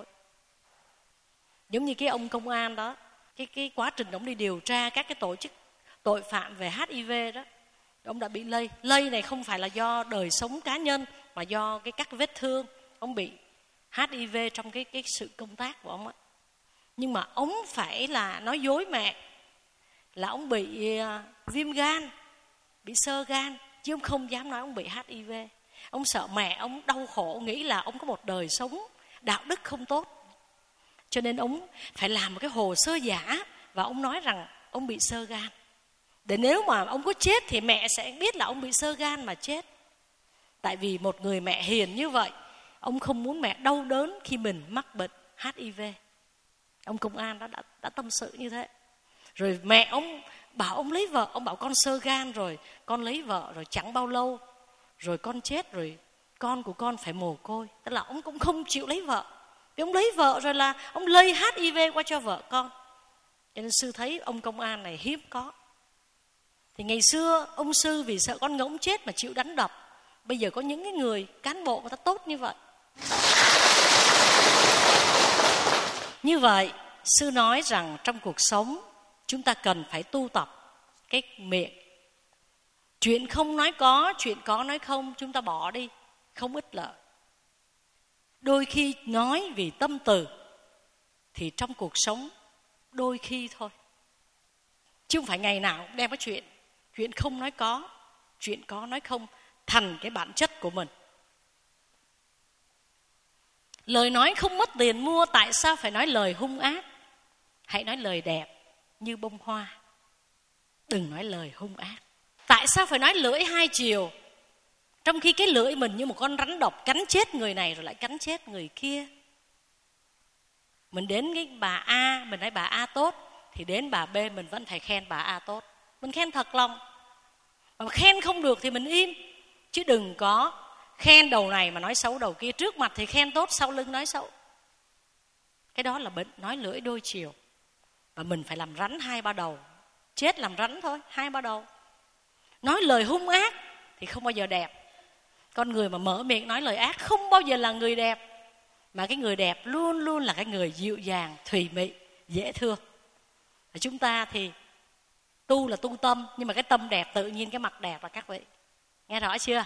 Giống như cái ông công an đó, cái, cái quá trình ông đi điều tra các cái tổ chức tội phạm về hát i vê đó, ông đã bị lây. Lây này không phải là do đời sống cá nhân mà do cái các vết thương. Ông bị hát i vê trong cái, cái sự công tác của ông ấy. Nhưng mà ông phải là nói dối mẹ là ông bị uh, viêm gan, bị xơ gan, chứ ông không dám nói ông bị hát i vê. Ông sợ mẹ ông đau khổ, nghĩ là ông có một đời sống đạo đức không tốt. Cho nên ông phải làm một cái hồ sơ giả và ông nói rằng ông bị xơ gan. Để nếu mà ông có chết thì mẹ sẽ biết là ông bị xơ gan mà chết. Tại vì một người mẹ hiền như vậy, ông không muốn mẹ đau đớn khi mình mắc bệnh hát i vê. Ông công an đó đã, đã tâm sự như thế. Rồi mẹ ông bảo ông lấy vợ, ông bảo con xơ gan rồi, con lấy vợ rồi chẳng bao lâu, rồi con chết rồi, con của con phải mồ côi. Tức là ông cũng không chịu lấy vợ. Vì ông lấy vợ rồi là ông lây hát i vê qua cho vợ con. Cho nên sư thấy ông công an này hiếm có. Thì ngày xưa ông sư vì sợ con ngỗng chết mà chịu đánh đập. Bây giờ có những cái người cán bộ người ta tốt như vậy. Như vậy sư nói rằng trong cuộc sống chúng ta cần phải tu tập cái miệng. Chuyện không nói có, chuyện có nói không, chúng ta bỏ đi, không ích lợi. Đôi khi nói vì tâm từ thì trong cuộc sống đôi khi thôi, chứ không phải ngày nào cũng đem cái chuyện chuyện không nói có, chuyện có nói không thành cái bản chất của mình. Lời nói không mất tiền mua, tại sao phải nói lời hung ác? Hãy nói lời đẹp như bông hoa, đừng nói lời hung ác. Tại sao phải nói lưỡi hai chiều, trong khi cái lưỡi mình như một con rắn độc cắn chết người này rồi lại cắn chết người kia? Mình đến cái bà A, mình nói bà A tốt, thì đến bà B mình vẫn phải khen bà A tốt. Mình khen thật lòng. Mà khen không được thì mình im. Chứ đừng có khen đầu này mà nói xấu đầu kia. Trước mặt thì khen tốt, sau lưng nói xấu. Cái đó là bệnh nói lưỡi đôi chiều. Và mình phải làm rắn hai ba đầu. Chết làm rắn thôi, hai ba đầu. Nói lời hung ác thì không bao giờ đẹp. Con người mà mở miệng nói lời ác không bao giờ là người đẹp. Mà cái người đẹp luôn luôn là cái người dịu dàng, thùy mị, dễ thương. Và chúng ta thì tu là tu tâm, nhưng mà cái tâm đẹp tự nhiên cái mặt đẹp là các vị. Nghe rõ chưa?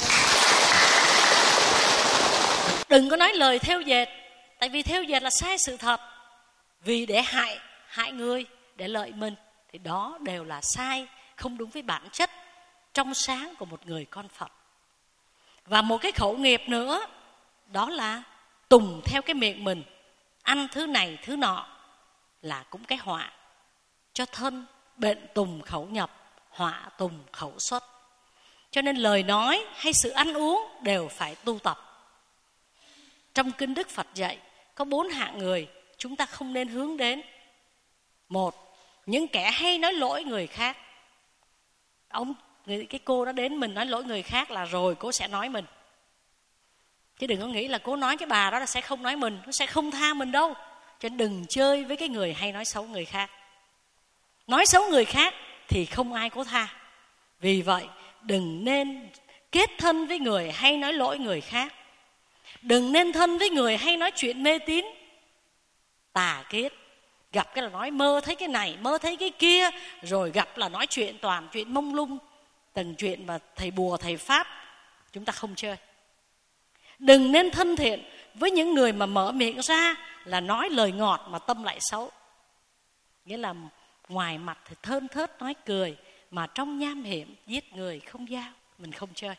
Đừng có nói lời thêu dệt. Tại vì thêu dệt là sai sự thật. Vì để hại, hại người, để lợi mình. Thì đó đều là sai, không đúng với bản chất trong sáng của một người con Phật. Và một cái khẩu nghiệp nữa, đó là tùng theo cái miệng mình, ăn thứ này thứ nọ, là cũng cái họa cho thân. Bệnh tùng khẩu nhập, họa tùng khẩu xuất. Cho nên lời nói hay sự ăn uống đều phải tu tập. Trong kinh Đức Phật dạy có bốn hạng người chúng ta không nên hướng đến. Một, những kẻ hay nói lỗi người khác. Ông, cái cô đó đến mình nói lỗi người khác là rồi cô sẽ nói mình. Chứ đừng có nghĩ là cô nói cái bà đó là sẽ không nói mình, nó sẽ không tha mình đâu. Cho nên đừng chơi với cái người hay nói xấu người khác. Nói xấu người khác thì không ai có tha. Vì vậy đừng nên kết thân với người hay nói lỗi người khác. Đừng nên thân với người hay nói chuyện mê tín tà kết. Gặp cái là nói mơ thấy cái này, mơ thấy cái kia. Rồi gặp là nói chuyện toàn chuyện mông lung, từng chuyện mà thầy bùa thầy pháp. Chúng ta không chơi. Đừng nên thân thiện với những người mà mở miệng ra là nói lời ngọt mà tâm lại xấu. Nghĩa là ngoài mặt thì thơn thớt nói cười, mà trong nham hiểm giết người không giao. Mình không chơi.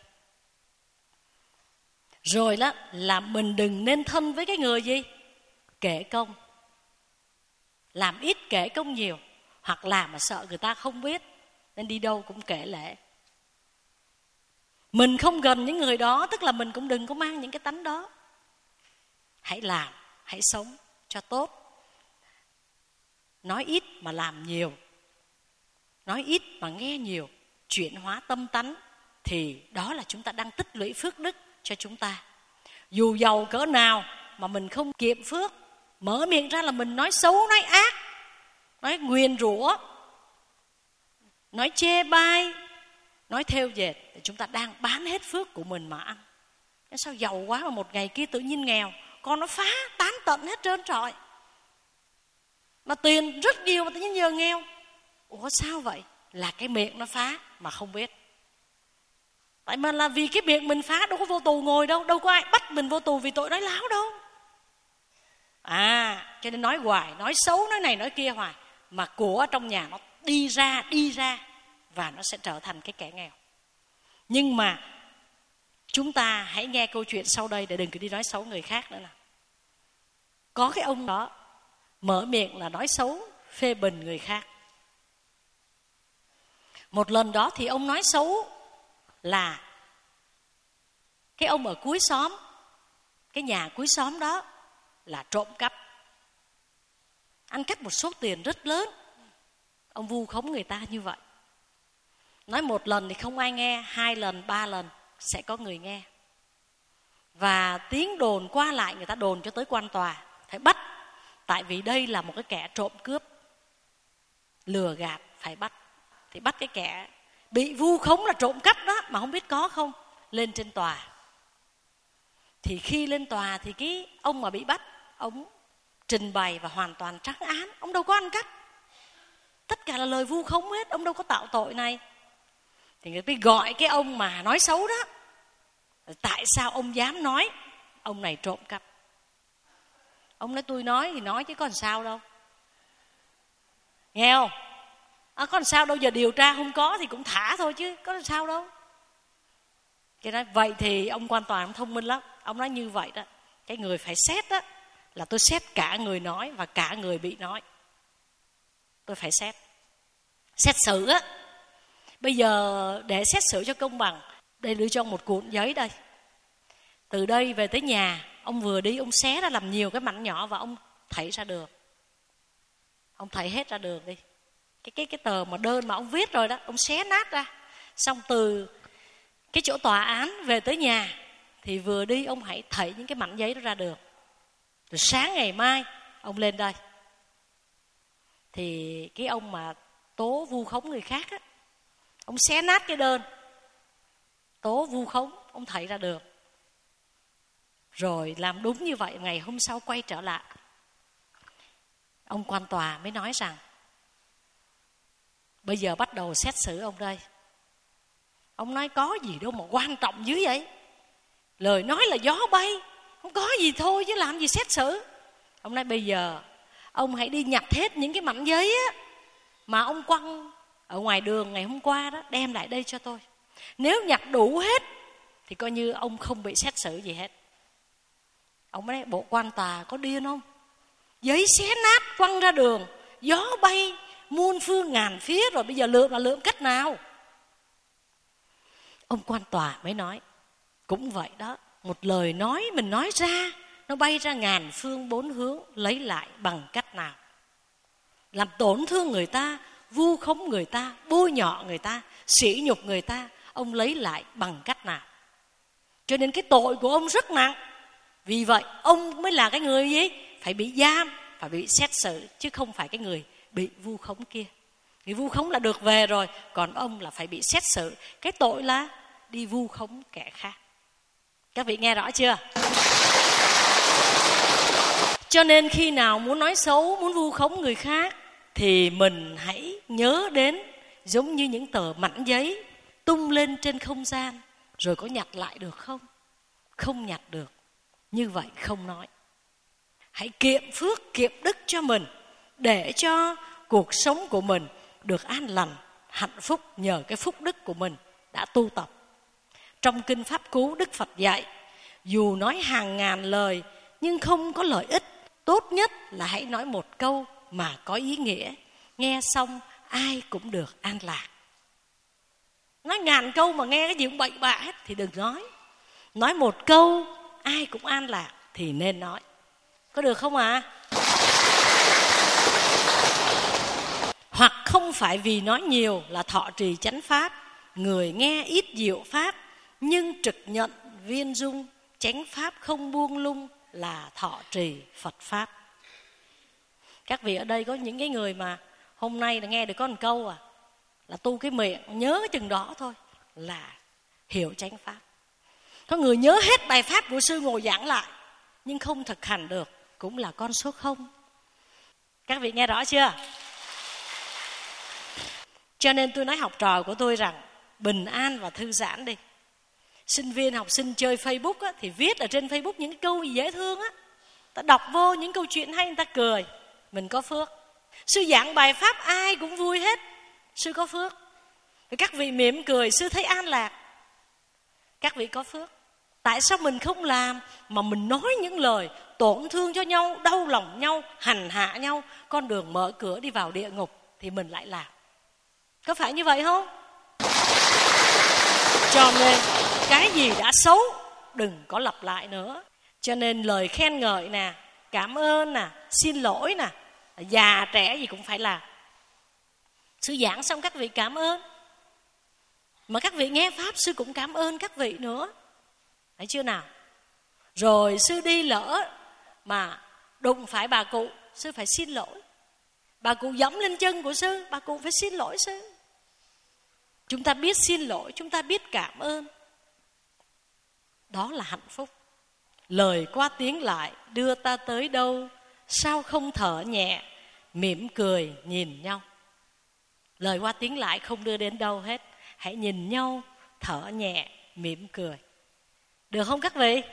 Rồi đó là mình đừng nên thân với cái người gì? Kể công. Làm ít kể công nhiều. Hoặc làm mà sợ người ta không biết, nên đi đâu cũng kể lể. Mình không gần những người đó, tức là mình cũng đừng có mang những cái tánh đó. Hãy làm, hãy sống cho tốt. Nói ít mà làm nhiều. Nói ít mà nghe nhiều. Chuyển hóa tâm tánh. Thì đó là chúng ta đang tích lũy phước đức cho chúng ta. Dù giàu cỡ nào mà mình không kiệm phước, mở miệng ra là mình nói xấu, nói ác, nói nguyền rủa, nói chê bai, nói thêu dệt, thì chúng ta đang bán hết phước của mình mà ăn. Sao giàu quá mà một ngày kia tự nhiên nghèo, con nó phá tán tận hết trơn trọi. Mà tiền rất nhiều mà tự nhiên giờ nghèo. Ủa sao vậy? Là cái miệng nó phá mà không biết. Tại mà là vì cái miệng mình phá, đâu có vô tù ngồi đâu. Đâu có ai bắt mình vô tù vì tội nói láo đâu. À, cho nên nói hoài, nói xấu, nói này nói kia hoài. Mà của trong nhà nó đi ra, đi ra. Và nó sẽ trở thành cái kẻ nghèo. Nhưng mà chúng ta hãy nghe câu chuyện sau đây để đừng cứ đi nói xấu người khác nữa nè. Có cái ông đó mở miệng là nói xấu, phê bình người khác. Một lần đó thì ông nói xấu là cái ông ở cuối xóm, cái nhà cuối xóm đó là trộm cắp, ăn cắp một số tiền rất lớn. Ông vu khống người ta như vậy. Nói một lần thì không ai nghe, hai lần, ba lần sẽ có người nghe. Và tiếng đồn qua lại, người ta đồn cho tới quan tòa, phải bắt. Tại vì đây là một cái kẻ trộm cướp, lừa gạt, phải bắt. Thì bắt cái kẻ bị vu khống là trộm cắp đó, mà không biết có không, lên trên tòa. Thì khi lên tòa thì cái ông mà bị bắt, ông trình bày và hoàn toàn trắng án. Ông đâu có ăn cắp, tất cả là lời vu khống hết, ông đâu có tạo tội này. Thì người ta gọi cái ông mà nói xấu đó, tại sao ông dám nói ông này trộm cắp? Ông nói tôi nói thì nói chứ có làm sao đâu. Nghe không? À, có làm sao đâu, giờ điều tra không có thì cũng thả thôi chứ có làm sao đâu. Cái nói vậy thì ông quan tòa ông thông minh lắm. Ông nói như vậy đó, cái người phải xét đó là tôi xét cả người nói và cả người bị nói. Tôi phải xét. Xét xử á. Bây giờ để xét xử cho công bằng, đây đưa cho một cuộn giấy đây. Từ đây về tới nhà, ông vừa đi ông xé ra làm nhiều cái mảnh nhỏ và ông thảy ra đường. Ông thảy hết ra đường đi. Cái cái cái tờ mà đơn mà ông viết rồi đó, ông xé nát ra. Xong từ cái chỗ tòa án về tới nhà, thì vừa đi ông hãy thảy những cái mảnh giấy đó ra đường. Rồi sáng ngày mai ông lên đây, thì cái ông mà tố vu khống người khác á, ông xé nát cái đơn tố vu khống, ông thảy ra đường. Rồi làm đúng như vậy, ngày hôm sau quay trở lại, ông quan tòa mới nói rằng bây giờ bắt đầu xét xử ông đây. Ông nói có gì đâu mà quan trọng dữ vậy, lời nói là gió bay, không có gì thôi chứ làm gì xét xử. Ông nói bây giờ ông hãy đi nhặt hết những cái mảnh giấy á mà ông quăng ở ngoài đường ngày hôm qua đó, đem lại đây cho tôi. Nếu nhặt đủ hết thì coi như ông không bị xét xử gì hết. Ông nói bộ quan tòa có điên không? Giấy xé nát quăng ra đường, gió bay muôn phương ngàn phía, rồi bây giờ lượm là lượm cách nào? Ông quan tòa mới nói cũng vậy đó, một lời nói mình nói ra, nó bay ra ngàn phương bốn hướng, lấy lại bằng cách nào? Làm tổn thương người ta, vu khống người ta, bôi nhọ người ta, sỉ nhục người ta, ông lấy lại bằng cách nào? Cho nên cái tội của ông rất nặng. Vì vậy ông mới là cái người gì? Phải bị giam, phải bị xét xử, chứ không phải cái người bị vu khống kia. Người vu khống là được về rồi, còn ông là phải bị xét xử. Cái tội là đi vu khống kẻ khác. Các vị nghe rõ chưa? Cho nên khi nào muốn nói xấu, muốn vu khống người khác, thì mình hãy nhớ đến giống như những tờ mảnh giấy tung lên trên không gian, rồi có nhặt lại được không? Không nhặt được. Như vậy không nói. Hãy kiệm phước, kiệm đức cho mình, để cho cuộc sống của mình được an lành, hạnh phúc nhờ cái phúc đức của mình đã tu tập. Trong Kinh Pháp Cú, Đức Phật dạy, dù nói hàng ngàn lời nhưng không có lợi ích, tốt nhất là hãy nói một câu mà có ý nghĩa, nghe xong ai cũng được an lạc. Nói ngàn câu mà nghe cái gì cũng bậy bạ hết thì đừng nói. Nói một câu ai cũng an lạc thì nên nói. Có được không ạ? À? Hoặc không phải vì nói nhiều là thọ trì chánh pháp, người nghe ít diệu pháp, nhưng trực nhận viên dung, chánh pháp không buông lung là thọ trì Phật pháp. Các vị ở đây có những cái người mà hôm nay là nghe được có một câu à, là tu cái miệng nhớ chừng đó thôi là hiểu chánh pháp. Có người nhớ hết bài pháp của sư ngồi giảng lại nhưng không thực hành được, cũng là con số không. Các vị nghe rõ chưa? Cho nên tôi nói học trò của tôi rằng bình an và thư giãn đi. Sinh viên học sinh chơi Facebook á, thì viết ở trên Facebook những cái câu gì dễ thương á, ta đọc vô những câu chuyện hay người ta cười, mình có phước. Sư giảng bài pháp ai cũng vui hết, sư có phước. Rồi các vị mỉm cười, sư thấy an lạc, các vị có phước. Tại sao mình không làm mà mình nói những lời tổn thương cho nhau, đau lòng nhau, hành hạ nhau, con đường mở cửa đi vào địa ngục thì mình lại làm? Có phải như vậy không? Cho nên cái gì đã xấu đừng có lặp lại nữa. Cho nên lời khen ngợi nè, cảm ơn nè, xin lỗi nè, già trẻ gì cũng phải làm. Sư giảng xong các vị cảm ơn, mà các vị nghe pháp sư cũng cảm ơn các vị nữa. Thấy chưa nào? Rồi sư đi lỡ mà đụng phải bà cụ, sư phải xin lỗi. Bà cụ giẫm lên chân của sư, bà cụ phải xin lỗi sư. Chúng ta biết xin lỗi, chúng ta biết cảm ơn, đó là hạnh phúc. Lời qua tiếng lại đưa ta tới đâu, sao không thở nhẹ, mỉm cười nhìn nhau. Lời qua tiếng lại không đưa đến đâu hết. Hãy nhìn nhau, thở nhẹ, mỉm cười. Được không các vị?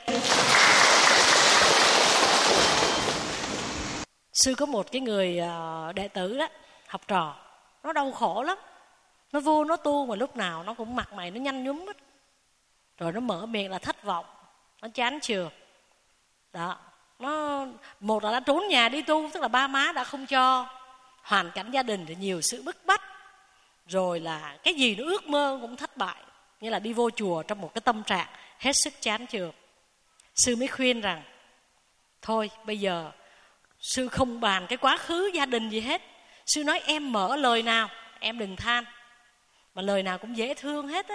Sư có một cái người đệ tử đó, học trò, nó đau khổ lắm. Nó vô nó tu mà lúc nào nó cũng mặt mày nó nhăn nhúm hết. Rồi nó mở miệng là thất vọng, nó chán chường. Đó, nó một là đã trốn nhà đi tu, tức là ba má đã không cho, hoàn cảnh gia đình thì nhiều sự bức bách, rồi là cái gì nó ước mơ cũng thất bại, như là đi vô chùa trong một cái tâm trạng hết sức chán chường. Sư mới khuyên rằng thôi bây giờ sư không bàn cái quá khứ gia đình gì hết. Sư nói em mở lời nào em đừng than, mà lời nào cũng dễ thương hết á.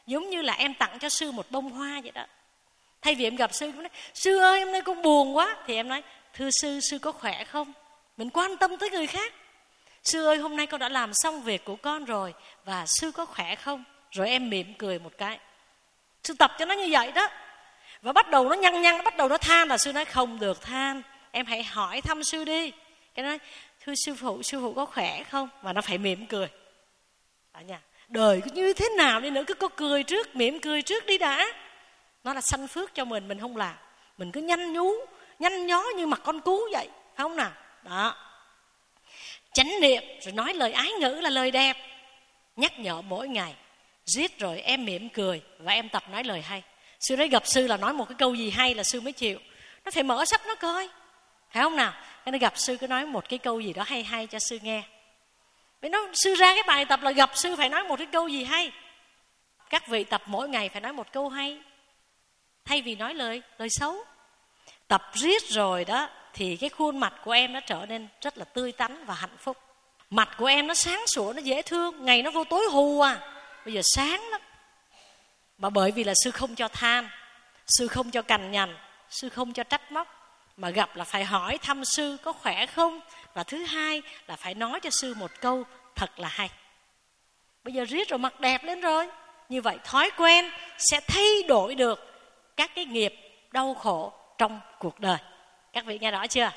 Giống như là em tặng cho sư một bông hoa vậy đó. Thay vì em gặp sư cũng nói sư ơi hôm nay con buồn quá, thì em nói thưa sư, sư có khỏe không? Mình quan tâm tới người khác. Sư ơi hôm nay con đã làm xong việc của con rồi, và sư có khỏe không? Rồi em mỉm cười một cái. Sư tập cho nó như vậy đó. Và bắt đầu nó nhăn nhăn, nó bắt đầu nó than, là sư nói không được than, em hãy hỏi thăm sư đi. Cái nói thưa sư phụ, sư phụ có khỏe không? Và nó phải mỉm cười. Đó nha. Đời như thế nào đi nữa cứ có cười trước, mỉm cười trước đi đã. Nó là sanh phước cho mình, mình không làm. Mình cứ nhanh nhú, nhanh nhó như mặt con cú vậy, phải không nào? Đó. Chánh niệm rồi nói lời ái ngữ là lời đẹp. Nhắc nhở mỗi ngày. Giết rồi em mỉm cười và em tập nói lời hay. Sư nói gặp sư là nói một cái câu gì hay là sư mới chịu. Nó phải mở sách nó coi, phải không nào? Cái nó gặp sư cứ nói một cái câu gì đó hay hay cho sư nghe. Vì nó sư ra cái bài tập là gặp sư phải nói một cái câu gì hay. Các vị tập mỗi ngày phải nói một câu hay, thay vì nói lời lời xấu. Tập riết rồi đó thì cái khuôn mặt của em nó trở nên rất là tươi tắn và hạnh phúc. Mặt của em nó sáng sủa, nó dễ thương. Ngày nó vô tối hù à, bây giờ sáng lắm. Mà bởi vì là sư không cho than, sư không cho cằn nhằn, sư không cho trách móc, mà gặp là phải hỏi thăm sư có khỏe không. Và thứ hai là phải nói cho sư một câu thật là hay. Bây giờ riết rồi mặt đẹp lên rồi. Như vậy thói quen sẽ thay đổi được các cái nghiệp đau khổ trong cuộc đời. Các vị nghe rõ chưa?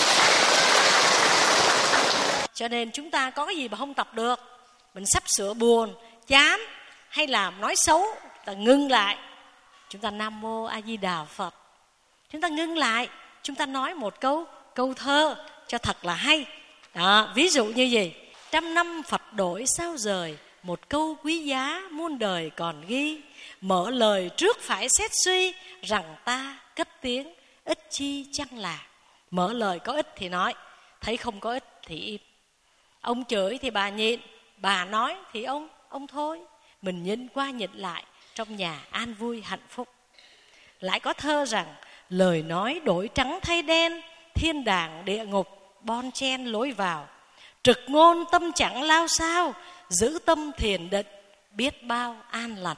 Cho nên chúng ta có cái gì mà không tập được. Mình sắp sửa buồn, chán hay làm nói xấu, ta ngưng lại. Chúng ta Nam Mô A Di Đà Phật. Chúng ta ngưng lại, chúng ta nói một câu câu thơ cho thật là hay. Đó, ví dụ như gì? Trăm năm Phật đổi sao rời, một câu quý giá muôn đời còn ghi. Mở lời trước phải xét suy, rằng ta cất tiếng ít chi chăng là. Mở lời có ích thì nói, thấy không có ích thì im. Ông chửi thì bà nhịn, bà nói thì ông ông thôi. Mình nhìn qua nhìn lại, trong nhà an vui hạnh phúc. Lại có thơ rằng lời nói đổi trắng thay đen, thiên đàng địa ngục bon chen lối vào. Trực ngôn tâm chẳng lao sao, giữ tâm thiền định biết bao an lành.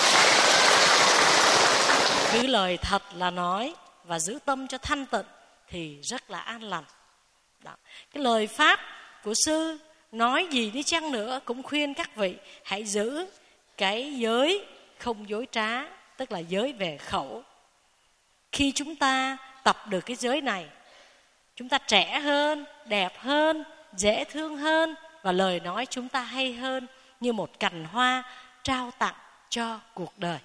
Cứ lời thật là nói và giữ tâm cho thanh tịnh thì rất là an lành. Đó. Cái lời pháp của sư nói gì đi chăng nữa cũng khuyên các vị hãy giữ cái giới không dối trá, tức là giới về khẩu. Khi chúng ta tập được cái giới này, chúng ta trẻ hơn, đẹp hơn, dễ thương hơn, và lời nói chúng ta hay hơn, như một cành hoa trao tặng cho cuộc đời.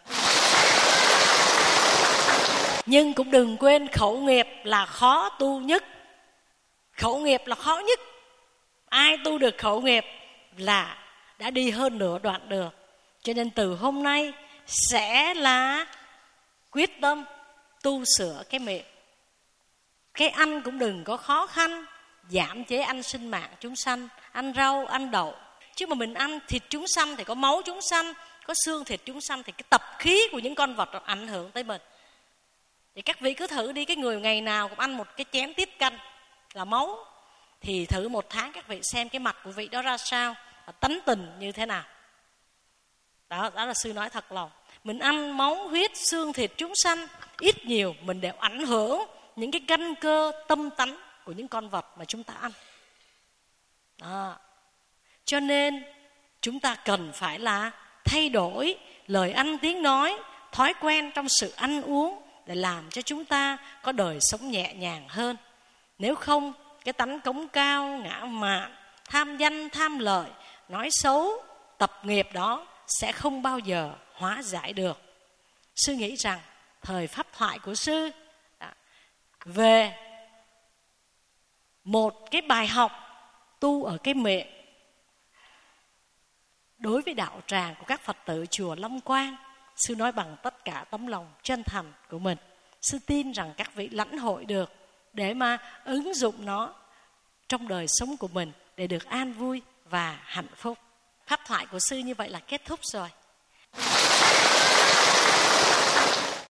Nhưng cũng đừng quên khẩu nghiệp là khó tu nhất. Khẩu nghiệp là khó nhất. Ai tu được khẩu nghiệp là đã đi hơn nửa đoạn đường. Cho nên từ hôm nay sẽ là quyết tâm tu sửa cái miệng. Cái ăn cũng đừng có khó khăn, giảm chế ăn sinh mạng chúng sanh, ăn rau, ăn đậu. Chứ mà mình ăn thịt chúng sanh thì có máu chúng sanh, có xương thịt chúng sanh, thì cái tập khí của những con vật ảnh hưởng tới mình. Thì các vị cứ thử đi, cái người ngày nào cũng ăn một cái chén tiết canh là máu, thì thử một tháng các vị xem cái mặt của vị đó ra sao, và tánh tình như thế nào. Đó, đó là sư nói thật lòng. Mình ăn máu, huyết, xương thịt chúng sanh, ít nhiều mình đều ảnh hưởng những cái căn cơ tâm tánh của những con vật mà chúng ta ăn. Đó. Cho nên chúng ta cần phải là thay đổi lời ăn tiếng nói, thói quen trong sự ăn uống, để làm cho chúng ta có đời sống nhẹ nhàng hơn. Nếu không, cái tánh cống cao, ngã mạn, tham danh, tham lợi, nói xấu, tập nghiệp đó sẽ không bao giờ hóa giải được. Sư nghĩ rằng thời pháp thoại của sư về một cái bài học tu ở cái miệng đối với đạo tràng của các Phật tử chùa Long Quang, sư nói bằng tất cả tấm lòng chân thành của mình. Sư tin rằng các vị lãnh hội được để mà ứng dụng nó trong đời sống của mình để được an vui và hạnh phúc. Pháp thoại của sư như vậy là kết thúc rồi.